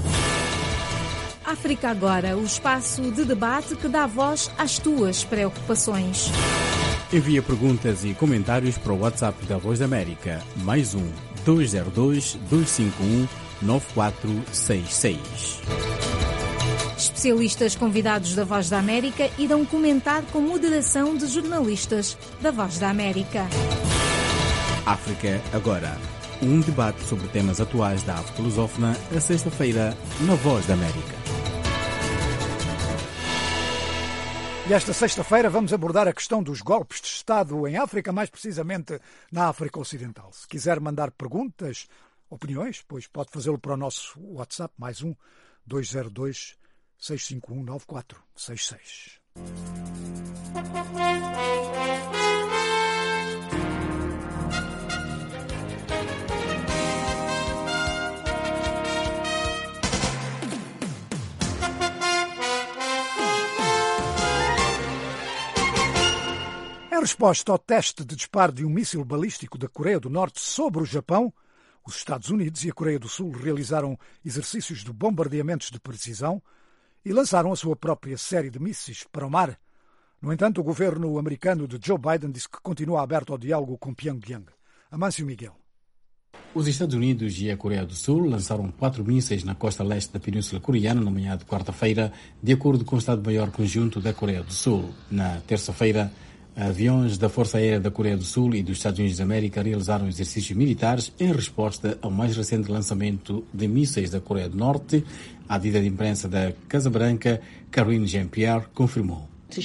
Speaker 13: África Agora, o espaço de debate que dá voz às tuas preocupações.
Speaker 14: Envia perguntas e comentários para o WhatsApp da Voz da América, mais um, dois zero dois, dois cinco um, nove quatro seis seis.
Speaker 13: Especialistas convidados da Voz da América irão comentar com moderação de jornalistas da Voz da América.
Speaker 14: África Agora. um debate sobre temas atuais da África lusófona, a sexta-feira, na Voz da América.
Speaker 1: E esta sexta-feira vamos abordar a questão dos golpes de Estado em África, mais precisamente na África Ocidental. Se quiser mandar perguntas, opiniões, pois pode fazê-lo para o nosso WhatsApp, mais um, dois zero dois, seis cinco um, nove quatro seis seis. Em resposta ao teste de disparo de um míssil balístico da Coreia do Norte sobre o Japão, os Estados Unidos e a Coreia do Sul realizaram exercícios de bombardeamentos de precisão e lançaram a sua própria série de mísseis para o mar. No entanto, o governo americano de Joe Biden disse que continua aberto ao diálogo com Pyongyang. Amâncio Miguel.
Speaker 14: Os Estados Unidos e a Coreia do Sul lançaram quatro mísseis na costa leste da Península Coreana na manhã de quarta-feira, de acordo com o Estado-Maior Conjunto da Coreia do Sul. Na terça-feira, aviões da Força Aérea da Coreia do Sul e dos Estados Unidos da América realizaram exercícios militares em resposta ao mais recente lançamento de mísseis da Coreia do Norte. A dita de imprensa da Casa Branca, Karine Jean-Pierre, confirmou.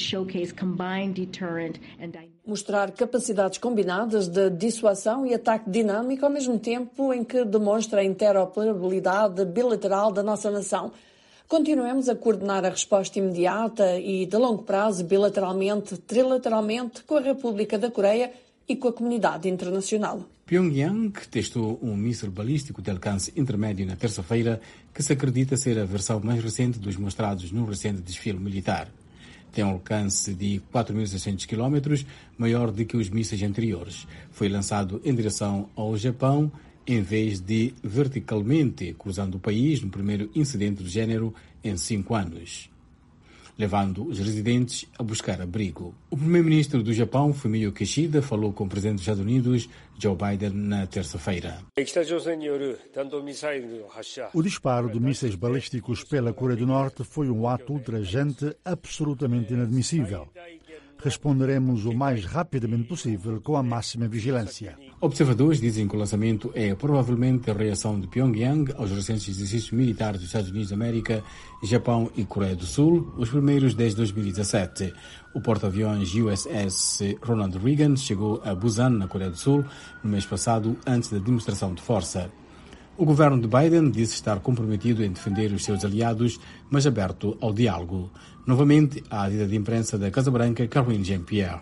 Speaker 16: Mostrar capacidades combinadas de dissuasão e ataque dinâmico ao mesmo tempo em que demonstra a interoperabilidade bilateral da nossa nação. Continuemos a coordenar a resposta imediata e de longo prazo, bilateralmente, trilateralmente, com a República da Coreia e com a comunidade internacional.
Speaker 14: Pyongyang testou um míssil balístico de alcance intermédio na terça-feira, que se acredita ser a versão mais recente dos mostrados no recente desfile militar. Tem um alcance de quatro mil e seiscentos quilómetros, maior do que os mísseis anteriores. Foi lançado em direção ao Japão, em vez de verticalmente cruzando o país no primeiro incidente do género em cinco anos, levando os residentes a buscar abrigo. O primeiro-ministro do Japão, Fumio Kishida, falou com o presidente dos Estados Unidos, Joe Biden, na terça-feira.
Speaker 17: O disparo de mísseis balísticos pela Coreia do Norte foi um ato ultrajante absolutamente inadmissível. Responderemos o mais rapidamente possível com a máxima vigilância.
Speaker 14: Observadores dizem que o lançamento é provavelmente a reação de Pyongyang aos recentes exercícios militares dos Estados Unidos da América, Japão e Coreia do Sul, os primeiros desde dois mil e dezassete. O porta-aviões U S S Ronald Reagan chegou a Busan, na Coreia do Sul, no mês passado, antes da demonstração de força. O governo de Biden disse estar comprometido em defender os seus aliados, mas aberto ao diálogo. Novamente, a dita de imprensa da Casa Branca, Karine Jean-Pierre.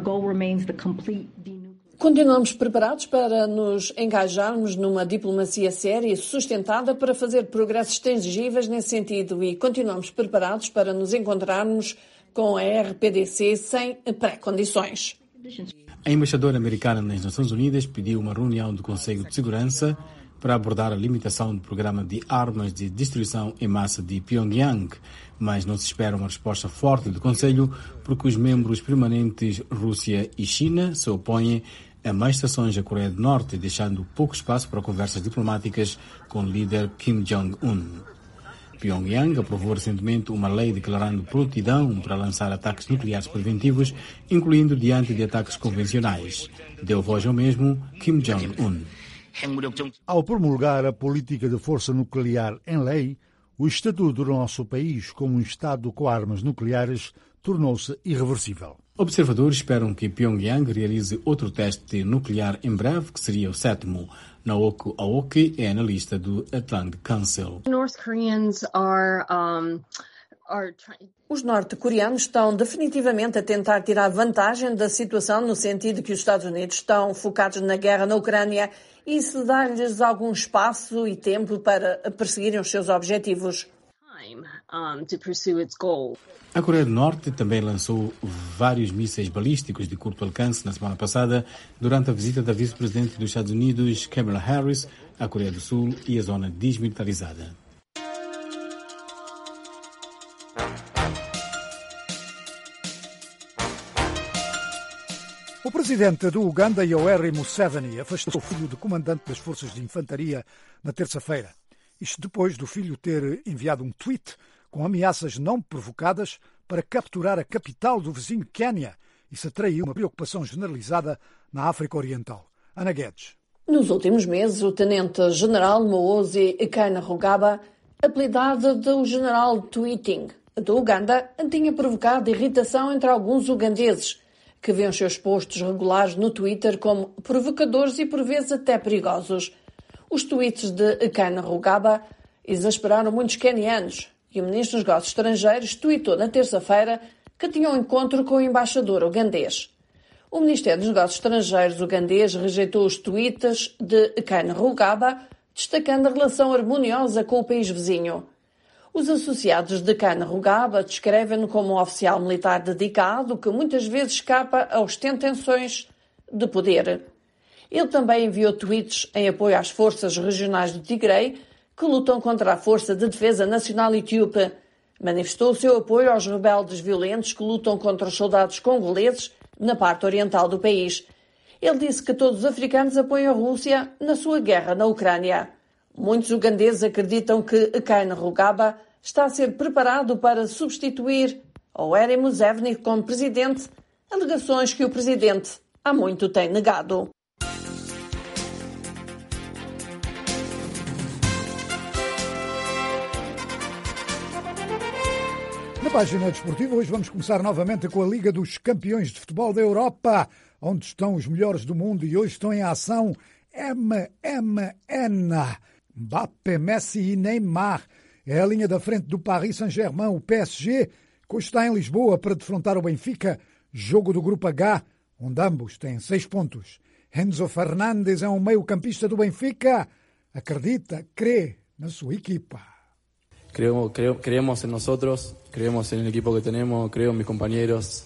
Speaker 16: Continuamos preparados para nos engajarmos numa diplomacia séria e sustentada para fazer progressos tangíveis nesse sentido e continuamos preparados para nos encontrarmos com a R P D C sem pré-condições.
Speaker 14: A embaixadora americana nas Nações Unidas pediu uma reunião do Conselho de Segurança para abordar a limitação do programa de armas de destruição em massa de Pyongyang, mas não se espera uma resposta forte do Conselho porque os membros permanentes Rússia e China se opõem a mais sanções à Coreia do Norte, deixando pouco espaço para conversas diplomáticas com o líder Kim Jong-un. Pyongyang aprovou recentemente uma lei declarando prontidão para lançar ataques nucleares preventivos, incluindo diante de ataques convencionais. Deu voz ao mesmo Kim Jong-un.
Speaker 17: Ao promulgar a política de força nuclear em lei, o estatuto do nosso país como um Estado com armas nucleares tornou-se irreversível.
Speaker 14: Observadores esperam que Pyongyang realize outro teste nuclear em breve, que seria o sétimo. Naoko Aoki é analista do Atlantic Council.
Speaker 16: Os norte-coreanos estão definitivamente a tentar tirar vantagem da situação no sentido que os Estados Unidos estão focados na guerra na Ucrânia e se dá-lhes algum espaço e tempo para perseguirem os seus objetivos.
Speaker 14: A Coreia do Norte também lançou vários mísseis balísticos de curto alcance na semana passada durante a visita da vice-presidente dos Estados Unidos, Kamala Harris, à Coreia do Sul e à zona desmilitarizada.
Speaker 1: O presidente do Uganda, Yoweri Museveni, afastou o filho de comandante das forças de infantaria na terça-feira. Isto depois do filho ter enviado um tweet com ameaças não provocadas para capturar a capital do vizinho Quénia. Isso atraiu uma preocupação generalizada na África Oriental. Ana Guedes.
Speaker 16: Nos últimos meses, o tenente-general Muhoozi Kainerugaba, apelidado de o general Tweeting, do Uganda, tinha provocado irritação entre alguns ugandeses, que vêem os seus postos regulares no Twitter como provocadores e por vezes até perigosos. Os tweets de Kainerugaba exasperaram muitos quenianos e o ministro dos Negócios Estrangeiros tweetou na terça-feira que tinha um encontro com o embaixador ugandês. O Ministério dos Negócios Estrangeiros ugandês rejeitou os tweets de Kainerugaba, destacando a relação harmoniosa com o país vizinho. Os associados de Kainerugaba descrevem-no como um oficial militar dedicado que muitas vezes escapa às tensões de poder. Ele também enviou tweets em apoio às forças regionais do Tigray, que lutam contra a Força de Defesa Nacional Etíope. Manifestou o seu apoio aos rebeldes violentos que lutam contra os soldados congoleses na parte oriental do país. Ele disse que todos os africanos apoiam a Rússia na sua guerra na Ucrânia. Muitos ugandeses acreditam que Kainerugaba está a ser preparado para substituir Yoweri Museveni como presidente, alegações que o presidente há muito tem negado.
Speaker 1: Na página desportiva, hoje vamos começar novamente com a Liga dos Campeões de Futebol da Europa, onde estão os melhores do mundo e hoje estão em ação M M N, Mbappé, Messi e Neymar. É a linha da frente do Paris Saint-Germain, o P S G, que hoje está em Lisboa para defrontar o Benfica, jogo do Grupo H, onde ambos têm seis pontos. Enzo Fernandes é um meio-campista do Benfica, acredita, crê na sua equipa.
Speaker 18: Creo, creo, creemos en nosotros, creemos en el equipo que tenemos, creo en mis compañeros.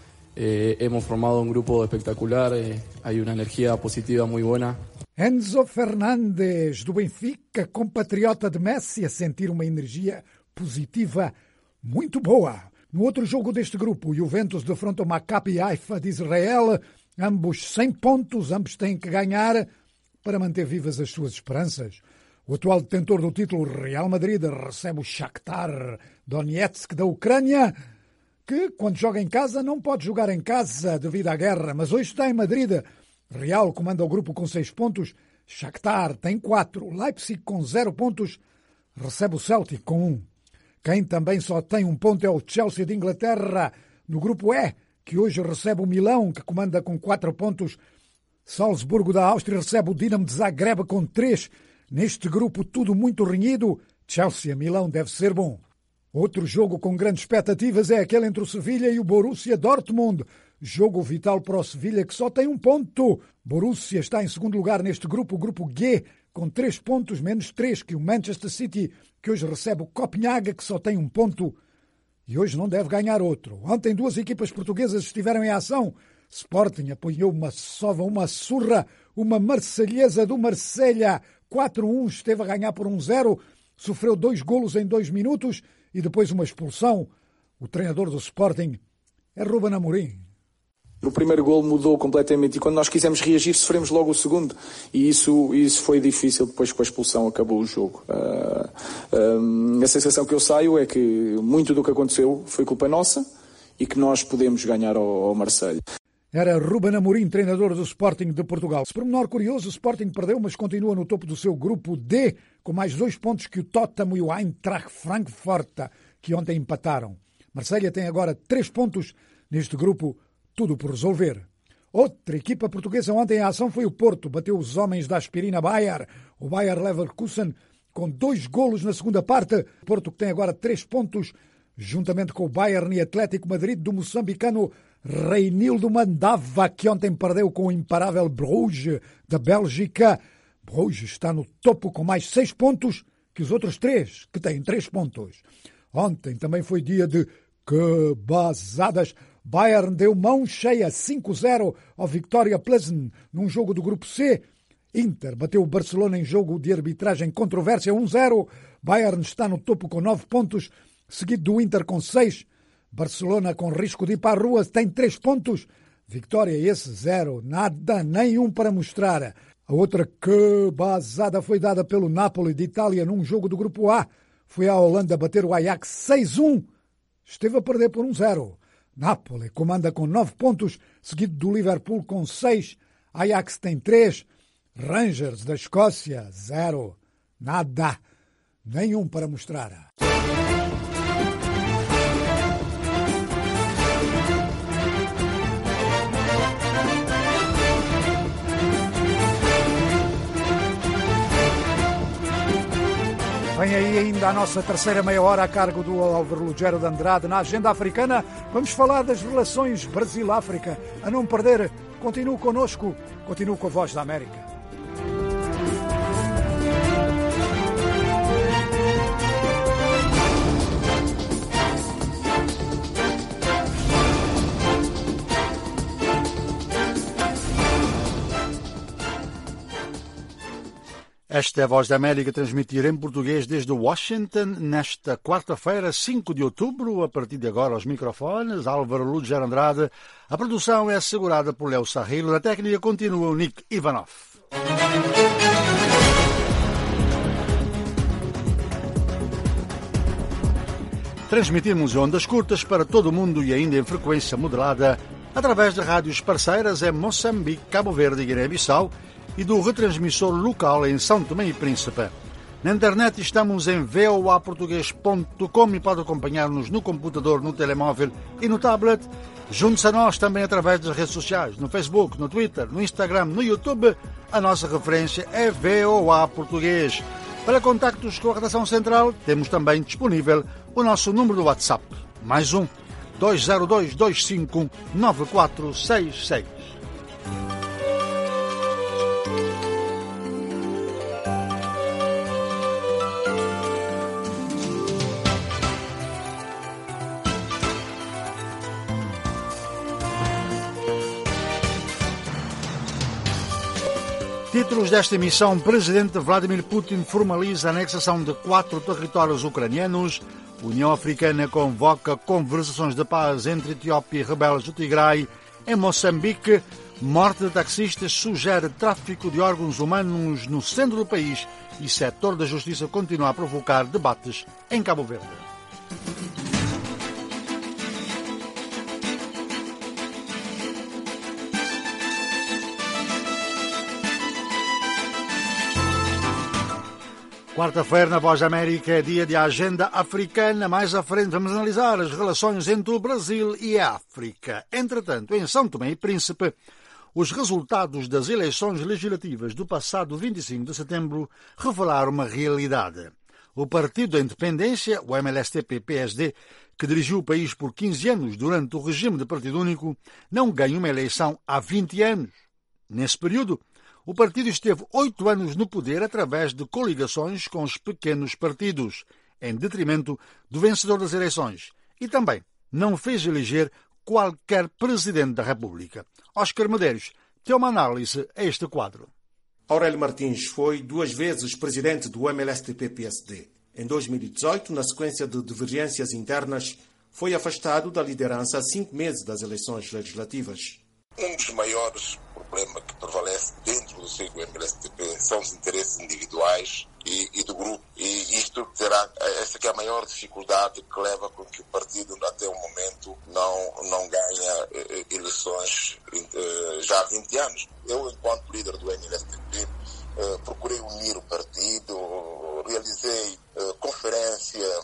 Speaker 18: Eh, hemos formado un grupo espectacular, eh, hay una energía positiva muy buena.
Speaker 1: Enzo Fernandes, do Benfica, compatriota de Messi, a sentir uma energia positiva muito boa. No outro jogo deste grupo, o Juventus defronta o Maccabi Haifa de Israel, ambos sem pontos, ambos têm que ganhar para manter vivas as suas esperanças. O atual detentor do título, Real Madrid, recebe o Shakhtar Donetsk da Ucrânia, que, quando joga em casa, não pode jogar em casa devido à guerra, mas hoje está em Madrid. Real comanda o grupo com seis pontos, Shakhtar tem quatro, Leipzig com zero pontos, recebe o Celtic com um. Quem também só tem um ponto é o Chelsea de Inglaterra, no grupo E, que hoje recebe o Milão, que comanda com quatro pontos. Salzburgo da Áustria recebe o Dinamo de Zagreb com três. Neste grupo, tudo muito renhido. Chelsea-Milão deve ser bom. Outro jogo com grandes expectativas é aquele entre o Sevilha e o Borussia Dortmund. Jogo vital para o Sevilha, que só tem um ponto. Borussia está em segundo lugar neste grupo, o grupo G, com três pontos, menos três que o Manchester City, que hoje recebe o Copenhague, que só tem um ponto. E hoje não deve ganhar outro. Ontem duas equipas portuguesas estiveram em ação. Sporting apanhou uma sova, uma surra, uma marselhesa do Marselha. quatro a um, esteve a ganhar por um zero, sofreu dois golos em dois minutos e depois uma expulsão. O treinador do Sporting é Ruben Amorim.
Speaker 19: O primeiro golo mudou completamente e quando nós quisemos reagir sofremos logo o segundo e isso, isso foi difícil. Depois com a expulsão acabou o jogo. Uh, uh, a sensação que eu saio é que muito do que aconteceu foi culpa nossa e que nós podemos ganhar ao, ao Marselha.
Speaker 1: Era Ruben Amorim, treinador do Sporting de Portugal. Se pormenor curioso, o Sporting perdeu, mas continua no topo do seu grupo D, com mais dois pontos que o Tottenham e o Eintracht Frankfurt, que ontem empataram. Marselha tem agora três pontos neste grupo, tudo por resolver. Outra equipa portuguesa ontem em ação foi o Porto, bateu os homens da aspirina Bayer, o Bayer Leverkusen, com dois golos na segunda parte. O Porto que tem agora três pontos, juntamente com o Bayern e Atlético Madrid do moçambicano Reinildo Mandava, que ontem perdeu com o imparável Bruges da Bélgica. Bruges está no topo com mais seis pontos que os outros três, que têm três pontos. Ontem também foi dia de cabazadas. Bayern deu mão cheia cinco a zero ao Victoria Plzen num jogo do grupo C. Inter bateu o Barcelona em jogo de arbitragem controvérsia um a zero. Bayern está no topo com nove pontos, seguido do Inter com seis. Barcelona com risco de ir para a rua tem três pontos. Vitória esse zero, nada, nenhum para mostrar. A outra cabazada foi dada pelo Napoli de Itália num jogo do grupo A. Foi à Holanda bater o Ajax seis a um. Esteve a perder por um a zero. Napoli comanda com nove pontos, seguido do Liverpool com seis. Ajax tem três. Rangers da Escócia, zero. Nada. Nenhum para mostrar. Vem aí ainda a nossa terceira meia hora a cargo do Álvaro Lugero de Andrade. Na agenda africana, vamos falar das relações Brasil-África. A não perder, continue connosco, continue com a Voz da América.
Speaker 17: Esta é a Voz da América, transmitir em português desde Washington, nesta quarta-feira, cinco de outubro, a partir de agora aos microfones, Álvaro Lugero Andrade. A produção é assegurada por Léo Sarrilo, na técnica continua o Nick Ivanov. Transmitimos ondas curtas para todo o mundo e ainda em frequência modulada, através de rádios parceiras em Moçambique, Cabo Verde e Guiné-Bissau, e do retransmissor local em São Tomé e Príncipe. Na internet estamos em v o a português ponto com e pode acompanhar-nos no computador, no telemóvel e no tablet. Junte-se a nós também através das redes sociais, no Facebook, no Twitter, no Instagram, no YouTube. A nossa referência é V O A Português. Para contactos com a redação central, temos também disponível o nosso número do WhatsApp. Mais um, dois zero dois, dois cinco nove quatro seis seis. Títulos desta emissão: o presidente Vladimir Putin formaliza a anexação de quatro territórios ucranianos. União Africana convoca conversações de paz entre Etiópia e rebeldes do Tigray. Em Moçambique, morte de taxistas sugere tráfico de órgãos humanos no centro do país e setor da justiça continua a provocar debates em Cabo Verde. Quarta-feira, na Voz da América, é dia de agenda africana. Mais à frente vamos analisar as relações entre o Brasil e a África. Entretanto, em São Tomé e Príncipe, os resultados das eleições legislativas do passado vinte e cinco de setembro revelaram uma realidade. O Partido da Independência, o M L S T P P S D, que dirigiu o país por quinze anos durante o regime de partido único, não ganha uma eleição há vinte anos. Nesse período, o partido esteve oito anos no poder através de coligações com os pequenos partidos, em detrimento do vencedor das eleições, e também não fez eleger qualquer presidente da República. Oscar Medeiros tem uma análise a este quadro.
Speaker 26: Aurélio Martins foi duas vezes presidente do M L S T P P S D. Em dois mil e dezoito, na sequência de divergências internas, foi afastado da liderança a cinco meses das eleições legislativas.
Speaker 5: Um dos maiores problemas que prevalece dentro do seio do M L S T P são os interesses individuais e, e do grupo. E isto terá, essa que é a maior dificuldade que leva com que o partido até o momento não, não ganha eh, eleições eh, já há vinte anos. Eu, enquanto líder do M L S T P, eh, procurei unir o partido, realizei eh, conferência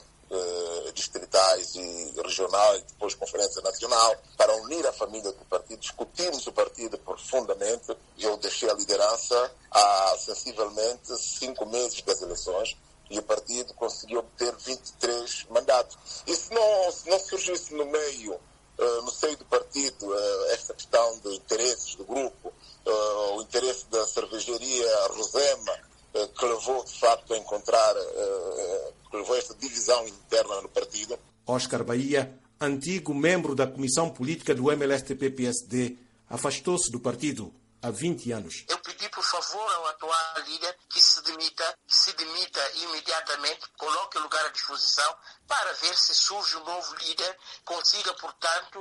Speaker 5: distritais e regional e depois conferência nacional para unir a família do partido. Discutimos o partido profundamente e eu deixei a liderança há sensivelmente cinco meses das eleições e o partido conseguiu obter vinte e três mandatos. E se não, se não surgisse no meio, uh, no seio do partido, uh, esta questão de interesses do grupo, uh, o interesse da cervejaria Rosema, uh, que levou de facto a encontrar uh, que levou a esta divisão interna no partido.
Speaker 26: Oscar Bahia, antigo membro da Comissão Política do M L S T P P S D, afastou-se do partido há vinte anos.
Speaker 7: Eu pedi, por favor, ao atual líder que se demita, que se demita imediatamente, coloque o lugar à disposição para ver se surge um novo líder, consiga, portanto,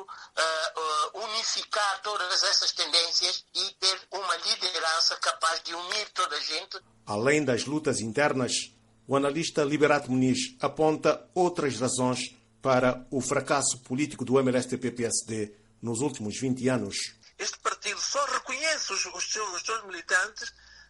Speaker 7: uh, uh, unificar todas essas tendências e ter uma liderança capaz de unir toda a gente.
Speaker 26: Além das lutas internas, o analista Liberato Muniz aponta outras razões para o fracasso político do M L S T P P S D nos últimos vinte anos.
Speaker 7: Este partido só reconhece os, os, seus, os seus militantes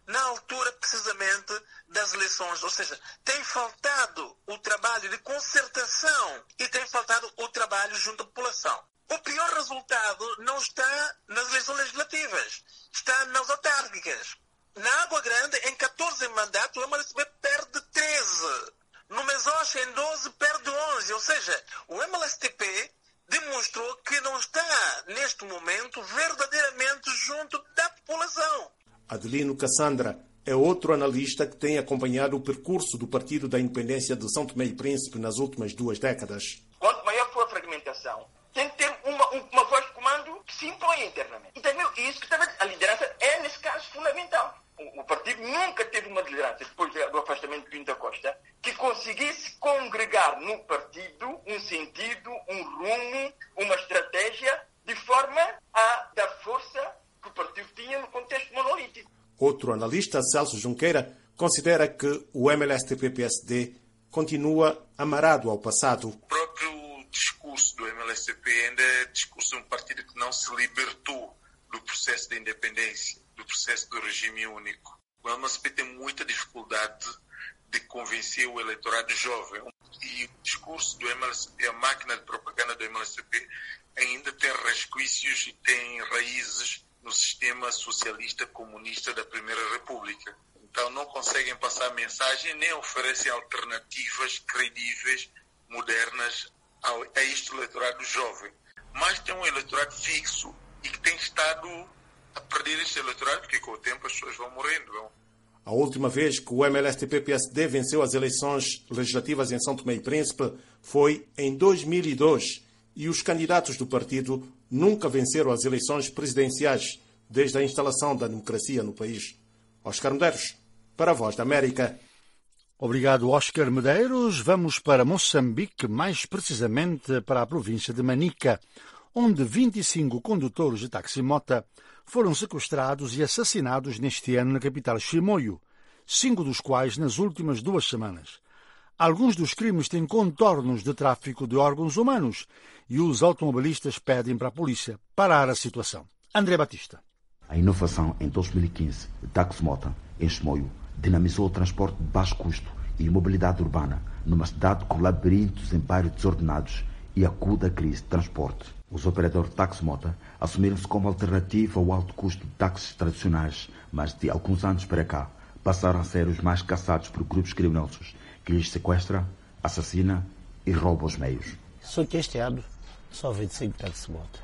Speaker 7: na altura precisamente das eleições. Ou seja, tem faltado o trabalho de concertação e tem faltado o trabalho junto à população. O pior resultado não está nas eleições legislativas, está nas autárquicas. Na Água Grande, em catorze mandatos, o M L S P perde treze. No Mesocha, em doze, perde onze. Ou seja, o M L S T P demonstrou que não está, neste momento, verdadeiramente junto da população.
Speaker 26: Adelino Cassandra é outro analista que tem acompanhado o percurso do Partido da Independência de São Tomé e Príncipe nas últimas duas décadas.
Speaker 4: Quanto maior for a fragmentação, tem que ter uma, uma voz de comando que se impõe internamente. E também isso que estava, a liderança é, nesse caso, fundamental. O, o partido nunca teve uma liderança, depois do afastamento de Pinto da Costa, que conseguisse congregar no partido um sentido, um rumo, uma estratégia, de forma a dar força que o partido tinha no contexto monolítico.
Speaker 26: Outro analista, Celso Junqueira, considera que o M L S T P-P S D continua amarrado ao passado.
Speaker 8: O próprio discurso do M L S T P ainda é discurso de um partido que não se libertou do processo de independência, do processo do regime único. O M L S T P tem muita dificuldade de convencer o eleitorado jovem. E o discurso do M L S T P, a máquina de propaganda do M L S T P, ainda tem resquícios e tem raízes no sistema socialista comunista da Primeira República. Então não conseguem passar a mensagem nem oferecem alternativas credíveis, modernas a este eleitorado jovem. Mas tem um eleitorado fixo e que tem estado a perder este eleitorado, porque com o tempo as pessoas vão morrendo. Vão.
Speaker 26: A última vez que o M L S T P-P S D venceu as eleições legislativas em São Tomé e Príncipe foi em dois mil e dois e os candidatos do partido nunca venceram as eleições presidenciais desde a instalação da democracia no país. Oscar Medeiros, para a Voz da América.
Speaker 17: Obrigado, Oscar Medeiros. Vamos para Moçambique, mais precisamente para a província de Manica, onde vinte e cinco condutores de taxi-mota foram sequestrados e assassinados neste ano na capital Chimoio, cinco dos quais nas últimas duas semanas. Alguns dos crimes têm contornos de tráfico de órgãos humanos e os automobilistas pedem para a polícia parar a situação. André Batista.
Speaker 2: A inovação em dois mil e quinze, Taxi-Mota, em Chimoio, dinamizou o transporte de baixo custo e mobilidade urbana numa cidade com labirintos em bairros desordenados e aguda crise de transporte. Os operadores de Taxi-Mota assumiram-se como alternativa ao alto custo de táxis tradicionais, mas de alguns anos para cá passaram a ser os mais caçados por grupos criminosos que lhes sequestra, assassina e rouba os meios.
Speaker 6: Só que este ano só vinte e cinco taxi-motos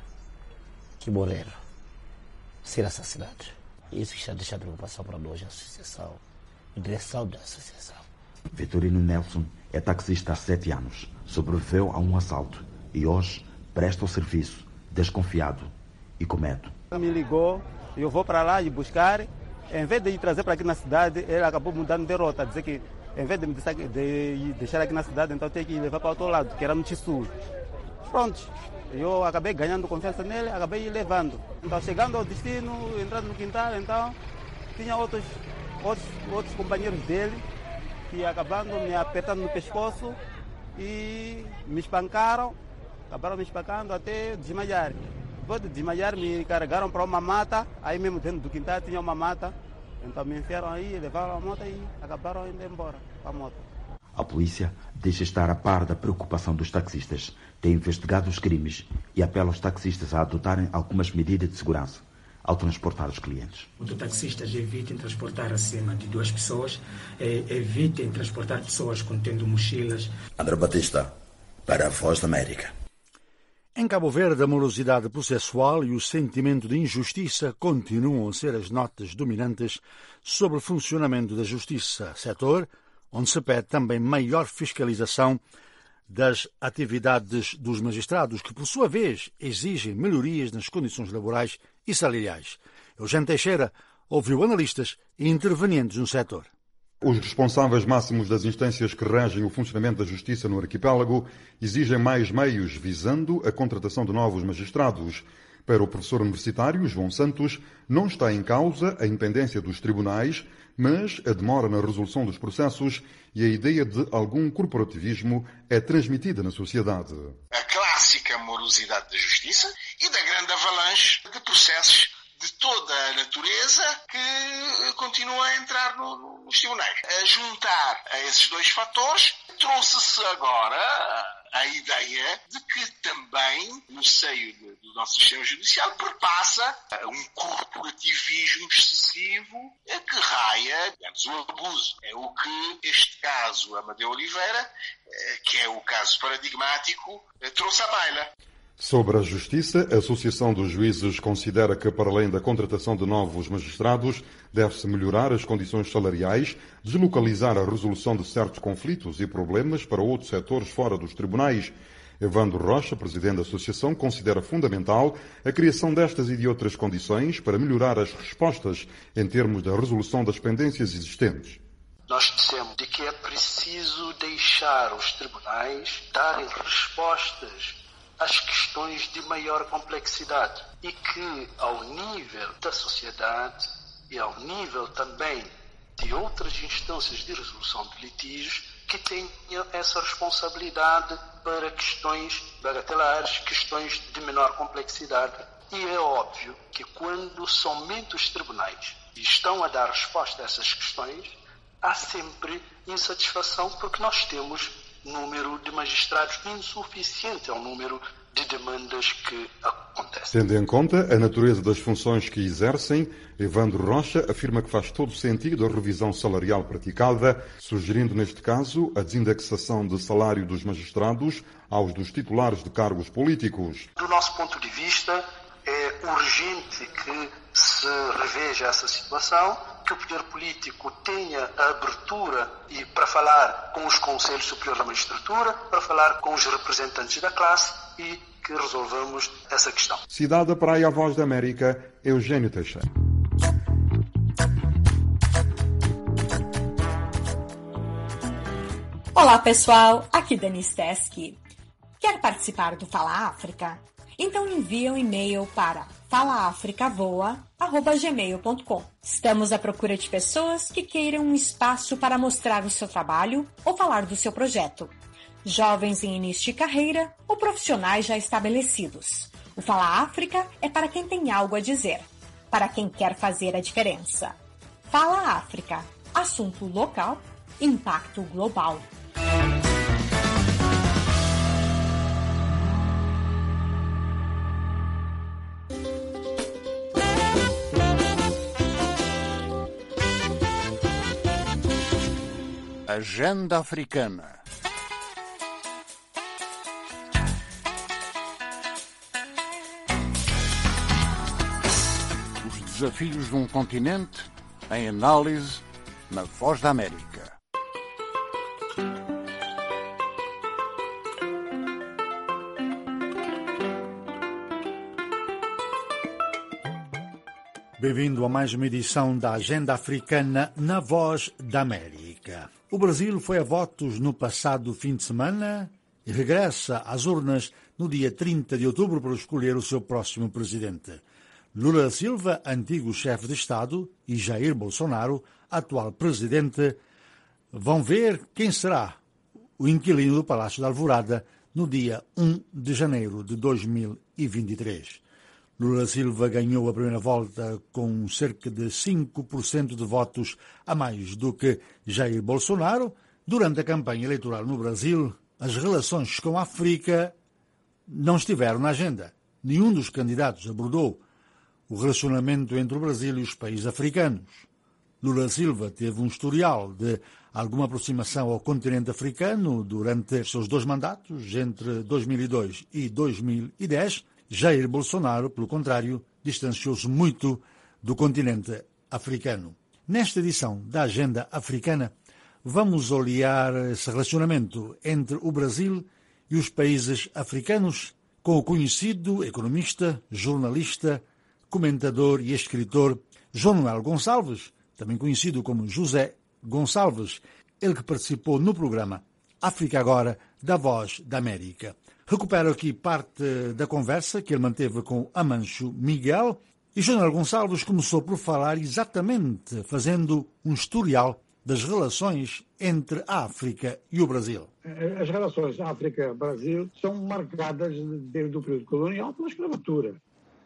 Speaker 6: que morreram, ser assassinados. Isso está deixando preocupação para nós, a associação, a direção da associação.
Speaker 2: Vitorino Nelson é taxista há sete anos, sobreviveu a um assalto e hoje presta o serviço, desconfiado e com medo.
Speaker 20: Me ligou, eu vou para lá e buscar, em vez de ir trazer para aqui na cidade, ele acabou mudando de rota, dizer que em vez de me deixar, de deixar aqui na cidade, então tem que levar para outro lado, que era no Tissul. Pronto, eu acabei ganhando confiança nele, acabei levando. Então, chegando ao destino, entrando no quintal, então, tinha outros, outros, outros companheiros dele que acabaram me apertando no pescoço e me espancaram, acabaram me espancando até desmaiar. Depois de desmaiar, me carregaram para uma mata, aí mesmo dentro do quintal tinha uma mata. Então me enfiaram aí, levaram a moto e acabaram indo embora com a moto.
Speaker 2: A polícia deixa estar a par da preocupação dos taxistas, tem investigado os crimes e apela aos taxistas a adotarem algumas medidas de segurança ao transportar os clientes.
Speaker 24: Os taxistas evitem transportar acima de duas pessoas, evitem transportar pessoas contendo mochilas.
Speaker 25: André Batista, para a Voz da América.
Speaker 17: Em Cabo Verde, a morosidade processual e o sentimento de injustiça continuam a ser as notas dominantes sobre o funcionamento da justiça, setor onde se pede também maior fiscalização das atividades dos magistrados, que, por sua vez, exigem melhorias nas condições laborais e salariais. Eugênio Teixeira ouviu analistas e intervenientes no setor.
Speaker 9: Os responsáveis máximos das instâncias que regem o funcionamento da justiça no arquipélago exigem mais meios visando a contratação de novos magistrados. Para o professor universitário João Santos, não está em causa a independência dos tribunais, mas a demora na resolução dos processos e a ideia de algum corporativismo é transmitida na sociedade.
Speaker 10: A clássica morosidade da justiça e da grande avalanche de processos de toda a natureza que continua a entrar no, no, nos tribunais. A juntar a esses dois fatores, trouxe-se agora a ideia de que também, no seio de, do nosso sistema judicial, perpassa um corporativismo excessivo que raia, digamos, o abuso. É o que este caso Amadeu Oliveira, que é o caso paradigmático, trouxe à baila.
Speaker 9: Sobre a justiça, a Associação dos Juízes considera que, para além da contratação de novos magistrados, deve-se melhorar as condições salariais, deslocalizar a resolução de certos conflitos e problemas para outros setores fora dos tribunais. Evandro Rocha, presidente da Associação, considera fundamental a criação destas e de outras condições para melhorar as respostas em termos da resolução das pendências existentes.
Speaker 3: Nós dissemos de que é preciso deixar os tribunais darem respostas às questões de maior complexidade e que, ao nível da sociedade e ao nível também de outras instâncias de resolução de litígios, que tenham essa responsabilidade para questões bagatelares, questões de menor complexidade. E é óbvio que quando somente os tribunais estão a dar resposta a essas questões, há sempre insatisfação porque nós temos número de magistrados insuficiente ao número de demandas que acontecem.
Speaker 9: Tendo em conta a natureza das funções que exercem, Evandro Rocha afirma que faz todo sentido a revisão salarial praticada, sugerindo neste caso a desindexação de salário dos magistrados aos dos titulares de cargos políticos.
Speaker 3: Do nosso ponto de vista, é urgente que se reveja essa situação, que o poder político tenha a abertura e para falar com os conselhos superiores da magistratura, para falar com os representantes da classe e que resolvamos essa questão.
Speaker 9: Cidade da Praia, a Voz da América, Eugênio Teixeira.
Speaker 11: Olá pessoal, aqui Dani Steski. Quer participar do Fala África? Então envie um e-mail para fala africa voa arroba gmail ponto com. Estamos à procura de pessoas que queiram um espaço para mostrar o seu trabalho ou falar do seu projeto. Jovens em início de carreira ou profissionais já estabelecidos. O Fala África é para quem tem algo a dizer, para quem quer fazer a diferença. Fala África, assunto local, impacto global.
Speaker 12: Agenda Africana. Os desafios de um continente em análise na Voz da América.
Speaker 17: Bem-vindo a mais uma edição da Agenda Africana na Voz da América. O Brasil foi a votos no passado fim de semana e regressa às urnas no dia trinta de outubro para escolher o seu próximo presidente. Lula da Silva, antigo chefe de Estado, e Jair Bolsonaro, atual presidente, vão ver quem será o inquilino do Palácio da Alvorada no dia um de janeiro de dois mil e vinte e três. Lula da Silva ganhou a primeira volta com cerca de cinco por cento de votos a mais do que Jair Bolsonaro. Durante a campanha eleitoral no Brasil, as relações com a África não estiveram na agenda. Nenhum dos candidatos abordou o relacionamento entre o Brasil e os países africanos. Lula da Silva teve um historial de alguma aproximação ao continente africano durante os seus dois mandatos, entre dois mil e dois e dois mil e dez. Jair Bolsonaro, pelo contrário, distanciou-se muito do continente africano. Nesta edição da Agenda Africana, vamos olhar esse relacionamento entre o Brasil e os países africanos com o conhecido economista, jornalista, comentador e escritor João Manuel Gonçalves, também conhecido como José Gonçalves, ele que participou no programa África Agora, da Voz da América. Recupero aqui parte da conversa que ele manteve com Amancio Miguel e João Manuel Gonçalves começou por falar exatamente fazendo um historial das relações entre a África e o Brasil.
Speaker 21: As relações África-Brasil são marcadas desde o período colonial pela escravatura.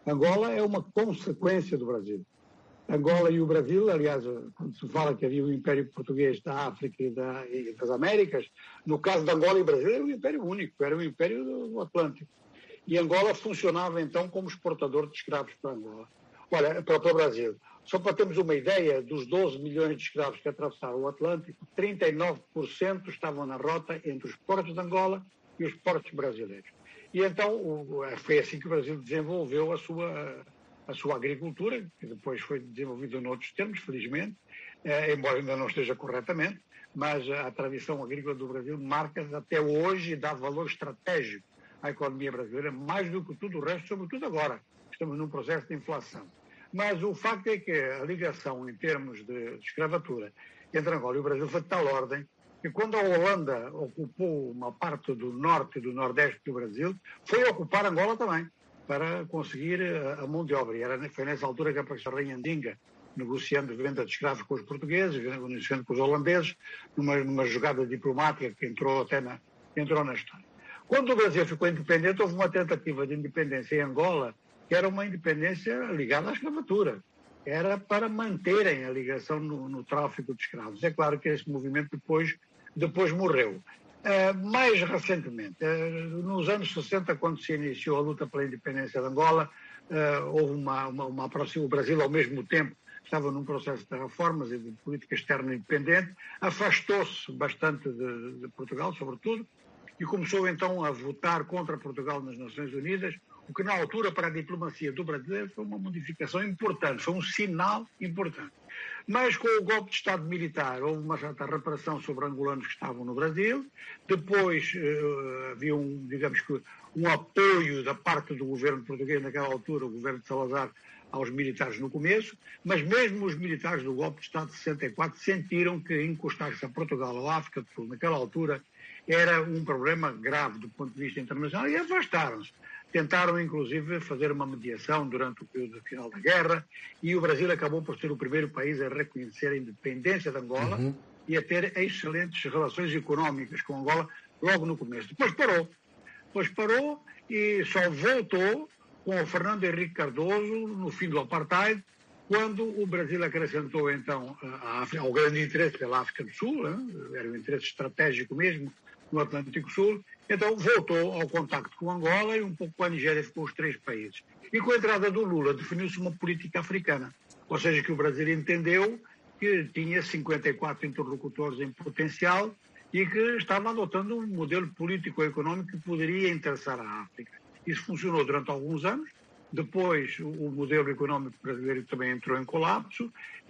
Speaker 13: Angola é uma consequência do Brasil. Angola e o Brasil, aliás, quando se fala que havia o Império Português da África e, da, e das Américas, no caso de Angola e Brasil era um império único, era um império do Atlântico. E Angola funcionava então como exportador de escravos para Angola. Olha, para, para o Brasil. Só para termos uma ideia, dos doze milhões de escravos que atravessaram o Atlântico, trinta e nove por cento estavam na rota entre os portos de Angola e os portos brasileiros. E então foi assim que o Brasil desenvolveu a sua, a sua agricultura, que depois foi desenvolvida noutros termos, felizmente, eh, embora ainda não esteja corretamente, mas a tradição agrícola do Brasil marca até hoje e dá valor estratégico à economia brasileira, mais do que tudo o resto, sobretudo agora. Estamos num processo de inflação. Mas o facto é que a ligação em termos de escravatura entre Angola e o Brasil foi de tal ordem que quando a Holanda ocupou uma parte do norte e do nordeste do Brasil, foi ocupar Angola também, para conseguir a mão de obra. E era, foi nessa altura que apareceu a Rainha Ndinga, negociando venda de escravos com os portugueses, negociando com os holandeses, numa, numa jogada diplomática que entrou até na, entrou na história. Quando o Brasil ficou independente, houve uma tentativa de independência em Angola, que era uma independência ligada à escravatura. Era para manterem a ligação no, no tráfico de escravos. É claro que esse movimento depois, depois morreu. Uh, mais recentemente, uh, nos anos sessenta, quando se iniciou a luta pela independência de Angola, uh, houve uma, uma, uma aproximação. O Brasil, ao mesmo tempo, estava num processo de reformas e de política externa independente, afastou-se bastante de, de Portugal, sobretudo, e começou então a votar contra Portugal nas Nações Unidas, o que na altura para a diplomacia do brasileiro foi uma modificação importante, foi um sinal importante. Mas com o golpe de Estado militar houve uma certa reparação sobre angolanos que estavam no Brasil, depois uh, havia um, digamos que, um apoio da parte do governo português naquela altura, o governo de Salazar, aos militares no começo, mas mesmo os militares do golpe de Estado de sessenta e quatro sentiram que encostar-se a Portugal ou à África do Sul naquela altura era um problema grave do ponto de vista internacional e afastaram-se. Tentaram, inclusive, fazer uma mediação durante o período final da guerra e o Brasil acabou por ser o primeiro país a reconhecer a independência de Angola uhum. e a ter excelentes relações económicas com Angola logo no começo. Depois parou. Depois parou e só voltou com o Fernando Henrique Cardoso no fim do apartheid, quando o Brasil acrescentou, então, a África, ao grande interesse pela África do Sul, né? Era um interesse estratégico mesmo no Atlântico Sul, então voltou ao contacto com Angola e um pouco com a Nigéria, ficou os três países. E com a entrada do Lula definiu-se uma política africana, ou seja, que o Brasil entendeu que tinha cinquenta e quatro interlocutores em potencial e que estava adotando um modelo político-económico que poderia interessar a África. Isso funcionou durante alguns anos, depois o modelo económico brasileiro também entrou em colapso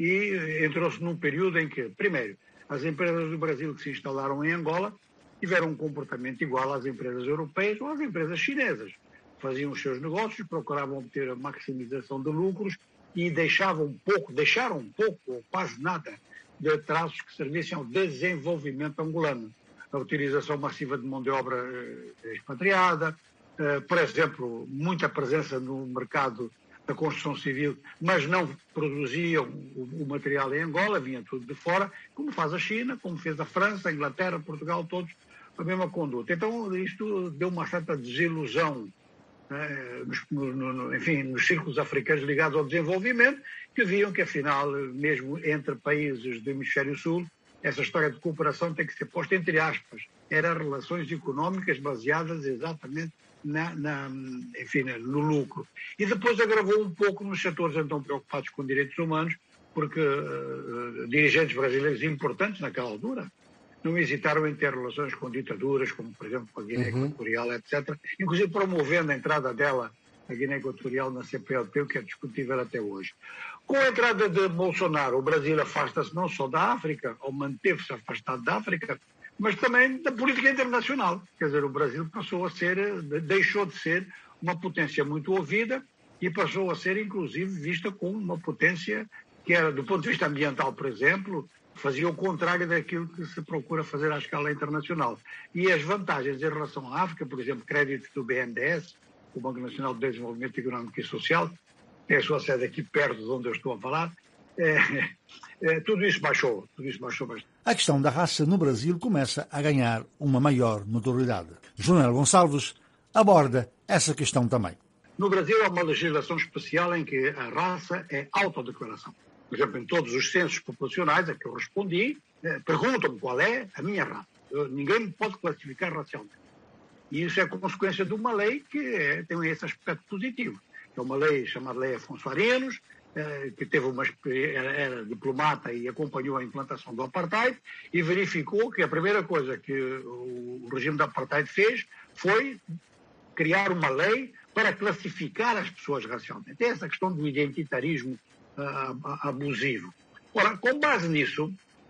Speaker 13: e entrou-se num período em que, primeiro, as empresas do Brasil que se instalaram em Angola tiveram um comportamento igual às empresas europeias ou às empresas chinesas. Faziam os seus negócios, procuravam obter a maximização de lucros e deixavam um pouco, deixaram um pouco ou quase nada de traços que servissem ao desenvolvimento angolano. A utilização massiva de mão de obra expatriada, por exemplo, muita presença no mercado da construção civil, mas não produziam o material em Angola, vinha tudo de fora, como faz a China, como fez a França, a Inglaterra, Portugal, todos a mesma conduta. Então, isto deu uma certa desilusão, né, nos, no, no, enfim, nos círculos africanos ligados ao desenvolvimento, que viam que, afinal, mesmo entre países do Hemisfério Sul, essa história de cooperação tem que ser posta entre aspas. Eram relações económicas baseadas exatamente Na, na, enfim, no lucro. E depois agravou um pouco nos setores então preocupados com direitos humanos, porque uh, dirigentes brasileiros importantes naquela altura não hesitaram em ter relações com ditaduras, como por exemplo a Guiné uhum. Equatorial, etcétera, inclusive promovendo a entrada dela, a Guiné Equatorial, na C P L P, o que é discutível até hoje. Com a entrada de Bolsonaro, o Brasil afasta-se não só da África, ou manteve-se afastado da África, mas também da política internacional. Quer dizer, o Brasil passou a ser, deixou de ser uma potência muito ouvida e passou a ser, inclusive, vista como uma potência que era, do ponto de vista ambiental, por exemplo, fazia o contrário daquilo que se procura fazer à escala internacional. E as vantagens em relação à África, por exemplo, crédito do B N D E S, o Banco Nacional de Desenvolvimento Económico e Social, tem a sua sede aqui perto de onde eu estou a falar, é, é, tudo isso baixou, tudo isso baixou bastante.
Speaker 17: A questão da raça no Brasil começa a ganhar uma maior notoriedade. João Gonçalves aborda essa questão também.
Speaker 13: No Brasil há uma legislação especial em que a raça é autodeclaração. Por exemplo, em todos os censos populacionais a que eu respondi, eh, perguntam-me qual é a minha raça. Eu, ninguém me pode classificar racialmente. E isso é consequência de uma lei que é, tem esse aspecto positivo. É uma lei chamada Lei Afonso Arinos, eh, que teve uma, era, era diplomata e acompanhou a implantação do apartheid e verificou que a primeira coisa que o, o regime do apartheid fez foi criar uma lei para classificar as pessoas racialmente. É essa questão do identitarismo uh, abusivo. Ora, com base nisso,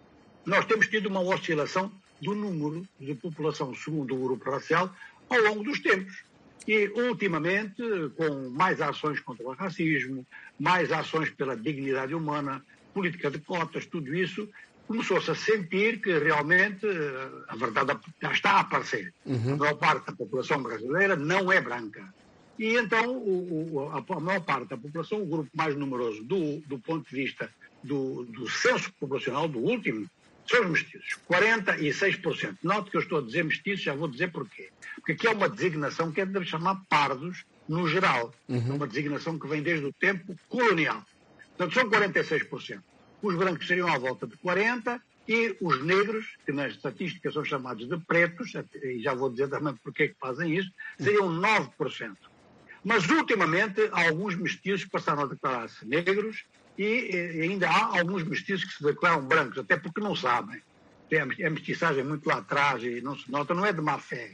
Speaker 13: nós temos tido uma oscilação do número de população segundo o grupo racial ao longo dos tempos. E, ultimamente, com mais ações contra o racismo, mais ações pela dignidade humana, política de cotas, tudo isso, começou-se a sentir que realmente a verdade já está a aparecer. Uhum. A maior parte da população brasileira não é branca. E então o, o, a maior parte da população, o grupo mais numeroso do, do ponto de vista do, do censo populacional, do último, são os mestiços. quarenta e seis por cento. Note que eu estou a dizer mestiços, já vou dizer porquê. Porque aqui é uma designação que é de chamar pardos no geral. Uhum. É uma designação que vem desde o tempo colonial. Portanto, são quarenta e seis por cento. Os brancos seriam à volta de quarenta por cento e os negros, que nas estatísticas são chamados de pretos, e já vou dizer também porquê que fazem isso, seriam nove por cento. Mas, ultimamente, há alguns mestiços que passaram a declarar-se negros e, e ainda há alguns mestiços que se declaram brancos, até porque não sabem. Tem a mestiçagem muito lá atrás e não se nota, não é de má fé.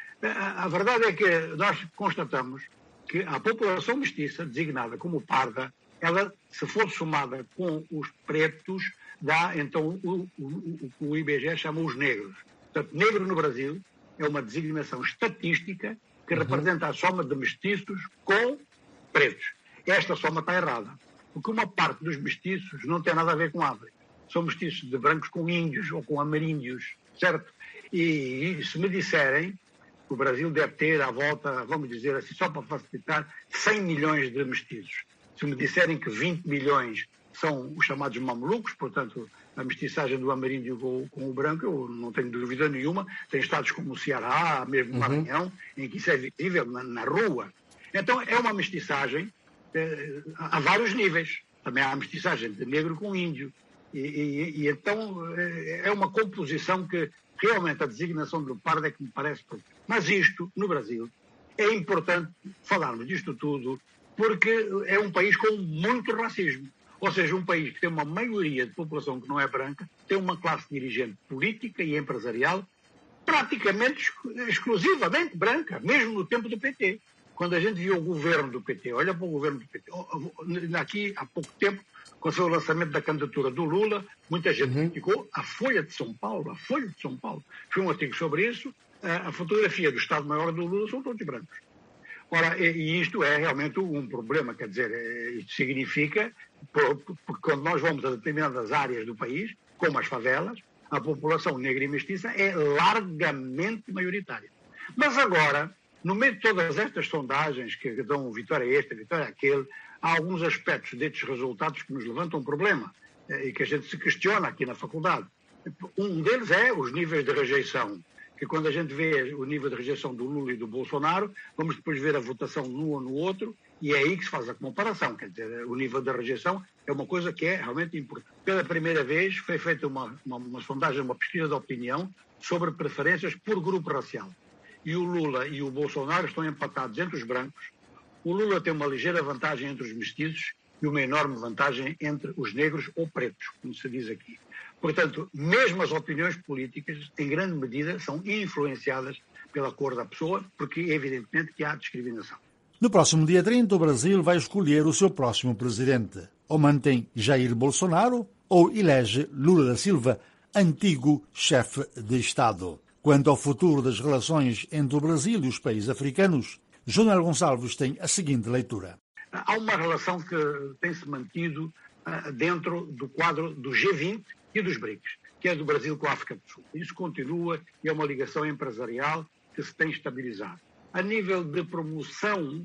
Speaker 13: A, a verdade é que nós constatamos que a população mestiça, designada como parda, ela, se for somada com os pretos, dá, então, o, o, o, o I B G E chama os negros. Portanto, negro no Brasil é uma designação estatística que uhum. representa a soma de mestiços com pretos. Esta soma está errada, porque uma parte dos mestiços não tem nada a ver com África. São mestiços de brancos com índios ou com ameríndios, certo? E, e se me disserem que o Brasil deve ter à volta, vamos dizer assim, só para facilitar, cem milhões de mestiços. Se me disserem que vinte milhões são os chamados mamelucos, portanto, a mestiçagem do ameríndio com, com o branco, eu não tenho dúvida nenhuma. Tem estados como o Ceará, mesmo o Maranhão, uhum. em que isso é visível na, na rua. Então, é uma mestiçagem eh, a vários níveis. Também há a mestiçagem de negro com índio. E, e, e então, eh, é uma composição que realmente a designação do pardo é que me parece... Mas isto, no Brasil, é importante falarmos disto tudo, porque é um país com muito racismo. Ou seja, um país que tem uma maioria de população que não é branca, tem uma classe dirigente política e empresarial praticamente exclusivamente branca, mesmo no tempo do P T. Quando a gente viu o governo do P T, olha para o governo do P T, aqui há pouco tempo, quando foi o lançamento da candidatura do Lula, muita gente uhum. criticou a Folha de São Paulo, a Folha de São Paulo. Foi um artigo sobre isso, a fotografia do Estado-Maior do Lula são todos brancos. Ora, e isto é realmente um problema, quer dizer, isto significa, porque quando nós vamos a determinadas áreas do país, como as favelas, a população negra e mestiça é largamente maioritária. Mas agora, no meio de todas estas sondagens que dão vitória a este, vitória a aquele, há alguns aspectos destes resultados que nos levantam um problema e que a gente se questiona aqui na faculdade. Um deles é os níveis de rejeição, que quando a gente vê o nível de rejeição do Lula e do Bolsonaro, vamos depois ver a votação num ou no outro, e é aí que se faz a comparação. Quer dizer, o nível da rejeição é uma coisa que é realmente importante. Pela primeira vez foi feita uma, uma, uma sondagem, uma pesquisa de opinião sobre preferências por grupo racial. E o Lula e o Bolsonaro estão empatados entre os brancos. O Lula tem uma ligeira vantagem entre os mestiços e uma enorme vantagem entre os negros ou pretos, como se diz aqui. Portanto, mesmo as opiniões políticas, em grande medida, são influenciadas pela cor da pessoa, porque evidentemente que há discriminação.
Speaker 17: No próximo dia trinta, o Brasil vai escolher o seu próximo presidente. Ou mantém Jair Bolsonaro, ou elege Lula da Silva, antigo chefe de Estado. Quanto ao futuro das relações entre o Brasil e os países africanos, João Gonçalves tem a seguinte leitura.
Speaker 13: Há uma relação que tem-se mantido uh, dentro do quadro do G vinte e dos BRICS, que é do Brasil com a África do Sul. Isso continua e é uma ligação empresarial que se tem estabilizado. A nível de promoção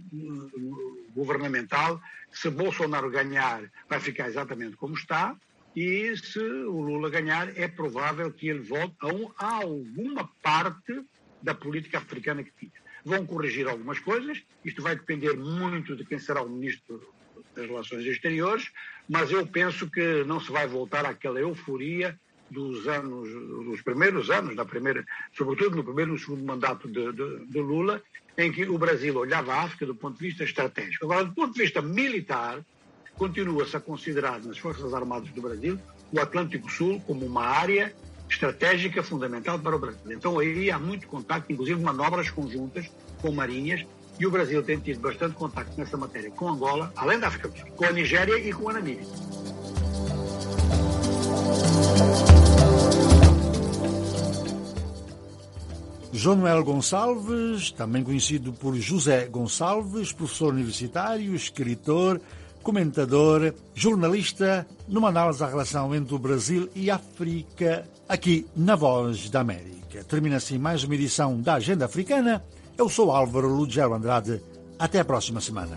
Speaker 13: uh, governamental, se Bolsonaro ganhar, vai ficar exatamente como está, e se o Lula ganhar, é provável que ele volte a, um, a alguma parte da política africana que tinha. vão corrigir algumas coisas, isto vai depender muito de quem será o ministro das Relações Exteriores, mas eu penso que não se vai voltar àquela euforia dos anos, dos primeiros anos, na primeira, sobretudo no primeiro e no segundo mandato de, de, de Lula, em que o Brasil olhava a África do ponto de vista estratégico. Agora, do ponto de vista militar, continua-se a considerar nas Forças Armadas do Brasil o Atlântico Sul como uma área estratégica fundamental para o Brasil. Então aí há muito contacto, inclusive manobras conjuntas com marinhas, e o Brasil tem tido bastante contacto nessa matéria com Angola, além da África do Sul, com a Nigéria e com a Namíbia.
Speaker 17: João Noel Gonçalves, também conhecido por José Gonçalves, professor universitário, escritor, comentador, jornalista, numa análise da relação entre o Brasil e a África, aqui na Voz da América. Termina assim mais uma edição da Agenda Africana. Eu sou Álvaro Lugero Andrade. Até a próxima semana.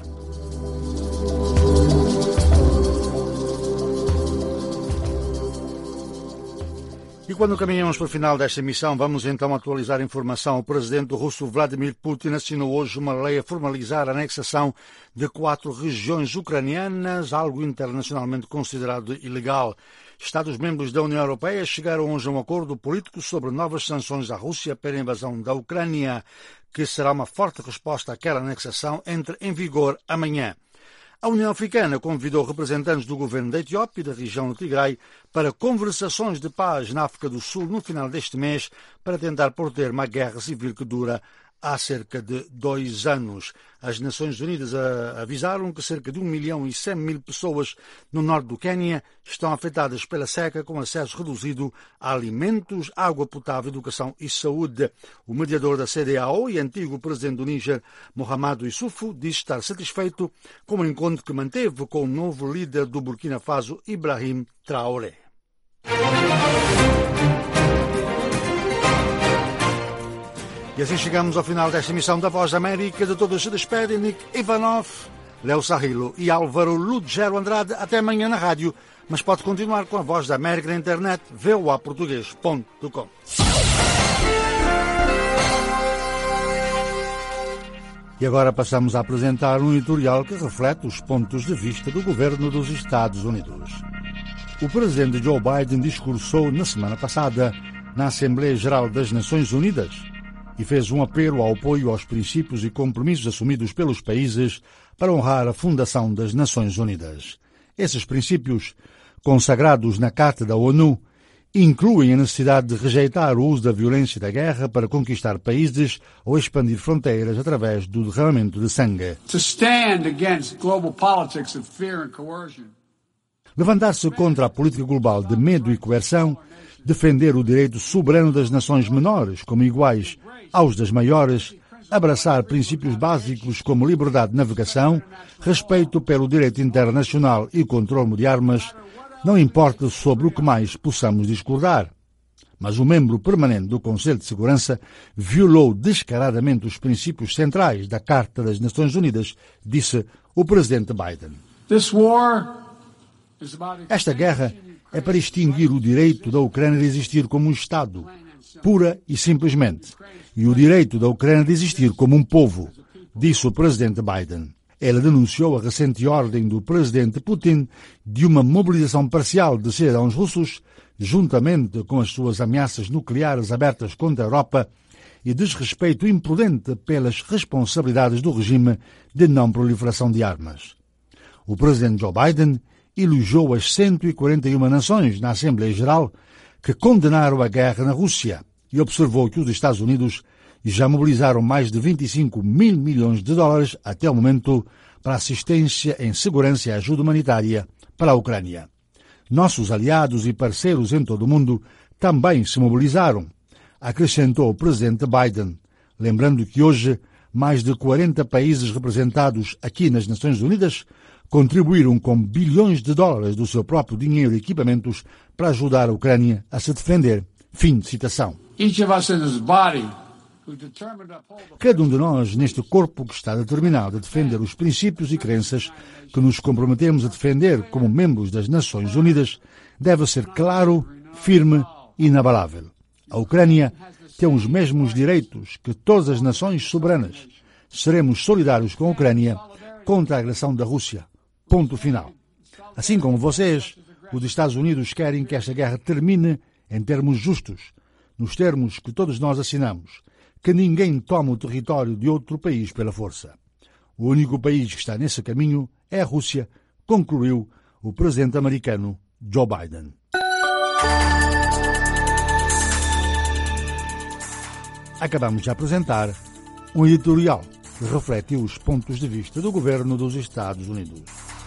Speaker 17: E quando caminhamos para o final desta emissão, vamos então atualizar a informação. O presidente russo Vladimir Putin assinou hoje uma lei a formalizar a anexação de quatro regiões ucranianas, algo internacionalmente considerado ilegal. Estados-membros da União Europeia chegaram hoje a um acordo político sobre novas sanções à Rússia pela invasão da Ucrânia, que será uma forte resposta àquela anexação, entre em vigor amanhã. A União Africana convidou representantes do governo da Etiópia e da região do Tigray para conversações de paz na África do Sul no final deste mês, para tentar pôr termo à guerra civil que dura há cerca de dois anos. As Nações Unidas avisaram que cerca de um milhão e cem mil pessoas no norte do Quênia estão afetadas pela seca, com acesso reduzido a alimentos, água potável, educação e saúde. O mediador da C D A O e antigo presidente do Níger, Mahamadou Issoufou, diz estar satisfeito com o encontro que manteve com o novo líder do Burkina Faso, Ibrahim Traoré. E assim chegamos ao final desta emissão da Voz da América. De todos se despedem Nick Ivanov, Léo Sarrilo e Álvaro Lugero Andrade. Até amanhã na rádio, mas pode continuar com a Voz da América na internet, v o a português ponto com. E agora passamos a apresentar um editorial que reflete os pontos de vista do governo dos Estados Unidos. O presidente Joe Biden discursou na semana passada na Assembleia Geral das Nações Unidas e fez um apelo ao apoio aos princípios e compromissos assumidos pelos países para honrar a Fundação das Nações Unidas. Esses princípios, consagrados na Carta da ONU, incluem a necessidade de rejeitar o uso da violência e da guerra para conquistar países ou expandir fronteiras através do derramamento de sangue.
Speaker 14: To stand against global politics of fear and coercion.
Speaker 17: Levantar-se contra a política global de medo e coerção, defender o direito soberano das nações menores como iguais aos das maiores, abraçar princípios básicos como liberdade de navegação, respeito pelo direito internacional e controle de armas, não importa sobre o que mais possamos discordar. Mas o membro permanente do Conselho de Segurança violou descaradamente os princípios centrais da Carta das Nações Unidas, disse o presidente Biden. Esta guerra é para extinguir o direito da Ucrânia de existir como um Estado, pura e simplesmente, e o direito da Ucrânia de existir como um povo, disse o presidente Biden. Ele denunciou a recente ordem do presidente Putin de uma mobilização parcial de cidadãos russos, juntamente com as suas ameaças nucleares abertas contra a Europa e desrespeito imprudente pelas responsabilidades do regime de não proliferação de armas. O presidente Joe Biden elogiou as cento e quarenta e uma nações na Assembleia Geral que condenaram a guerra na Rússia e observou que os Estados Unidos já mobilizaram mais de vinte e cinco mil milhões de dólares até o momento para assistência em segurança e ajuda humanitária para a Ucrânia. Nossos aliados e parceiros em todo o mundo também se mobilizaram, acrescentou o presidente Biden, lembrando que hoje mais de quarenta países representados aqui nas Nações Unidas contribuíram com bilhões de dólares do seu próprio dinheiro e equipamentos para ajudar a Ucrânia a se defender. Fim de citação. Cada um de nós, neste corpo que está determinado a defender os princípios e crenças que nos comprometemos a defender como membros das Nações Unidas, deve ser claro, firme e inabalável. A Ucrânia tem os mesmos direitos que todas as nações soberanas. Seremos solidários com a Ucrânia contra a agressão da Rússia. Ponto final. Assim como vocês, os Estados Unidos querem que esta guerra termine em termos justos, nos termos que todos nós assinamos, que ninguém tome o território de outro país pela força. O único país que está nesse caminho é a Rússia, concluiu o presidente americano Joe Biden. Acabamos de apresentar um editorial que reflete os pontos de vista do governo dos Estados Unidos.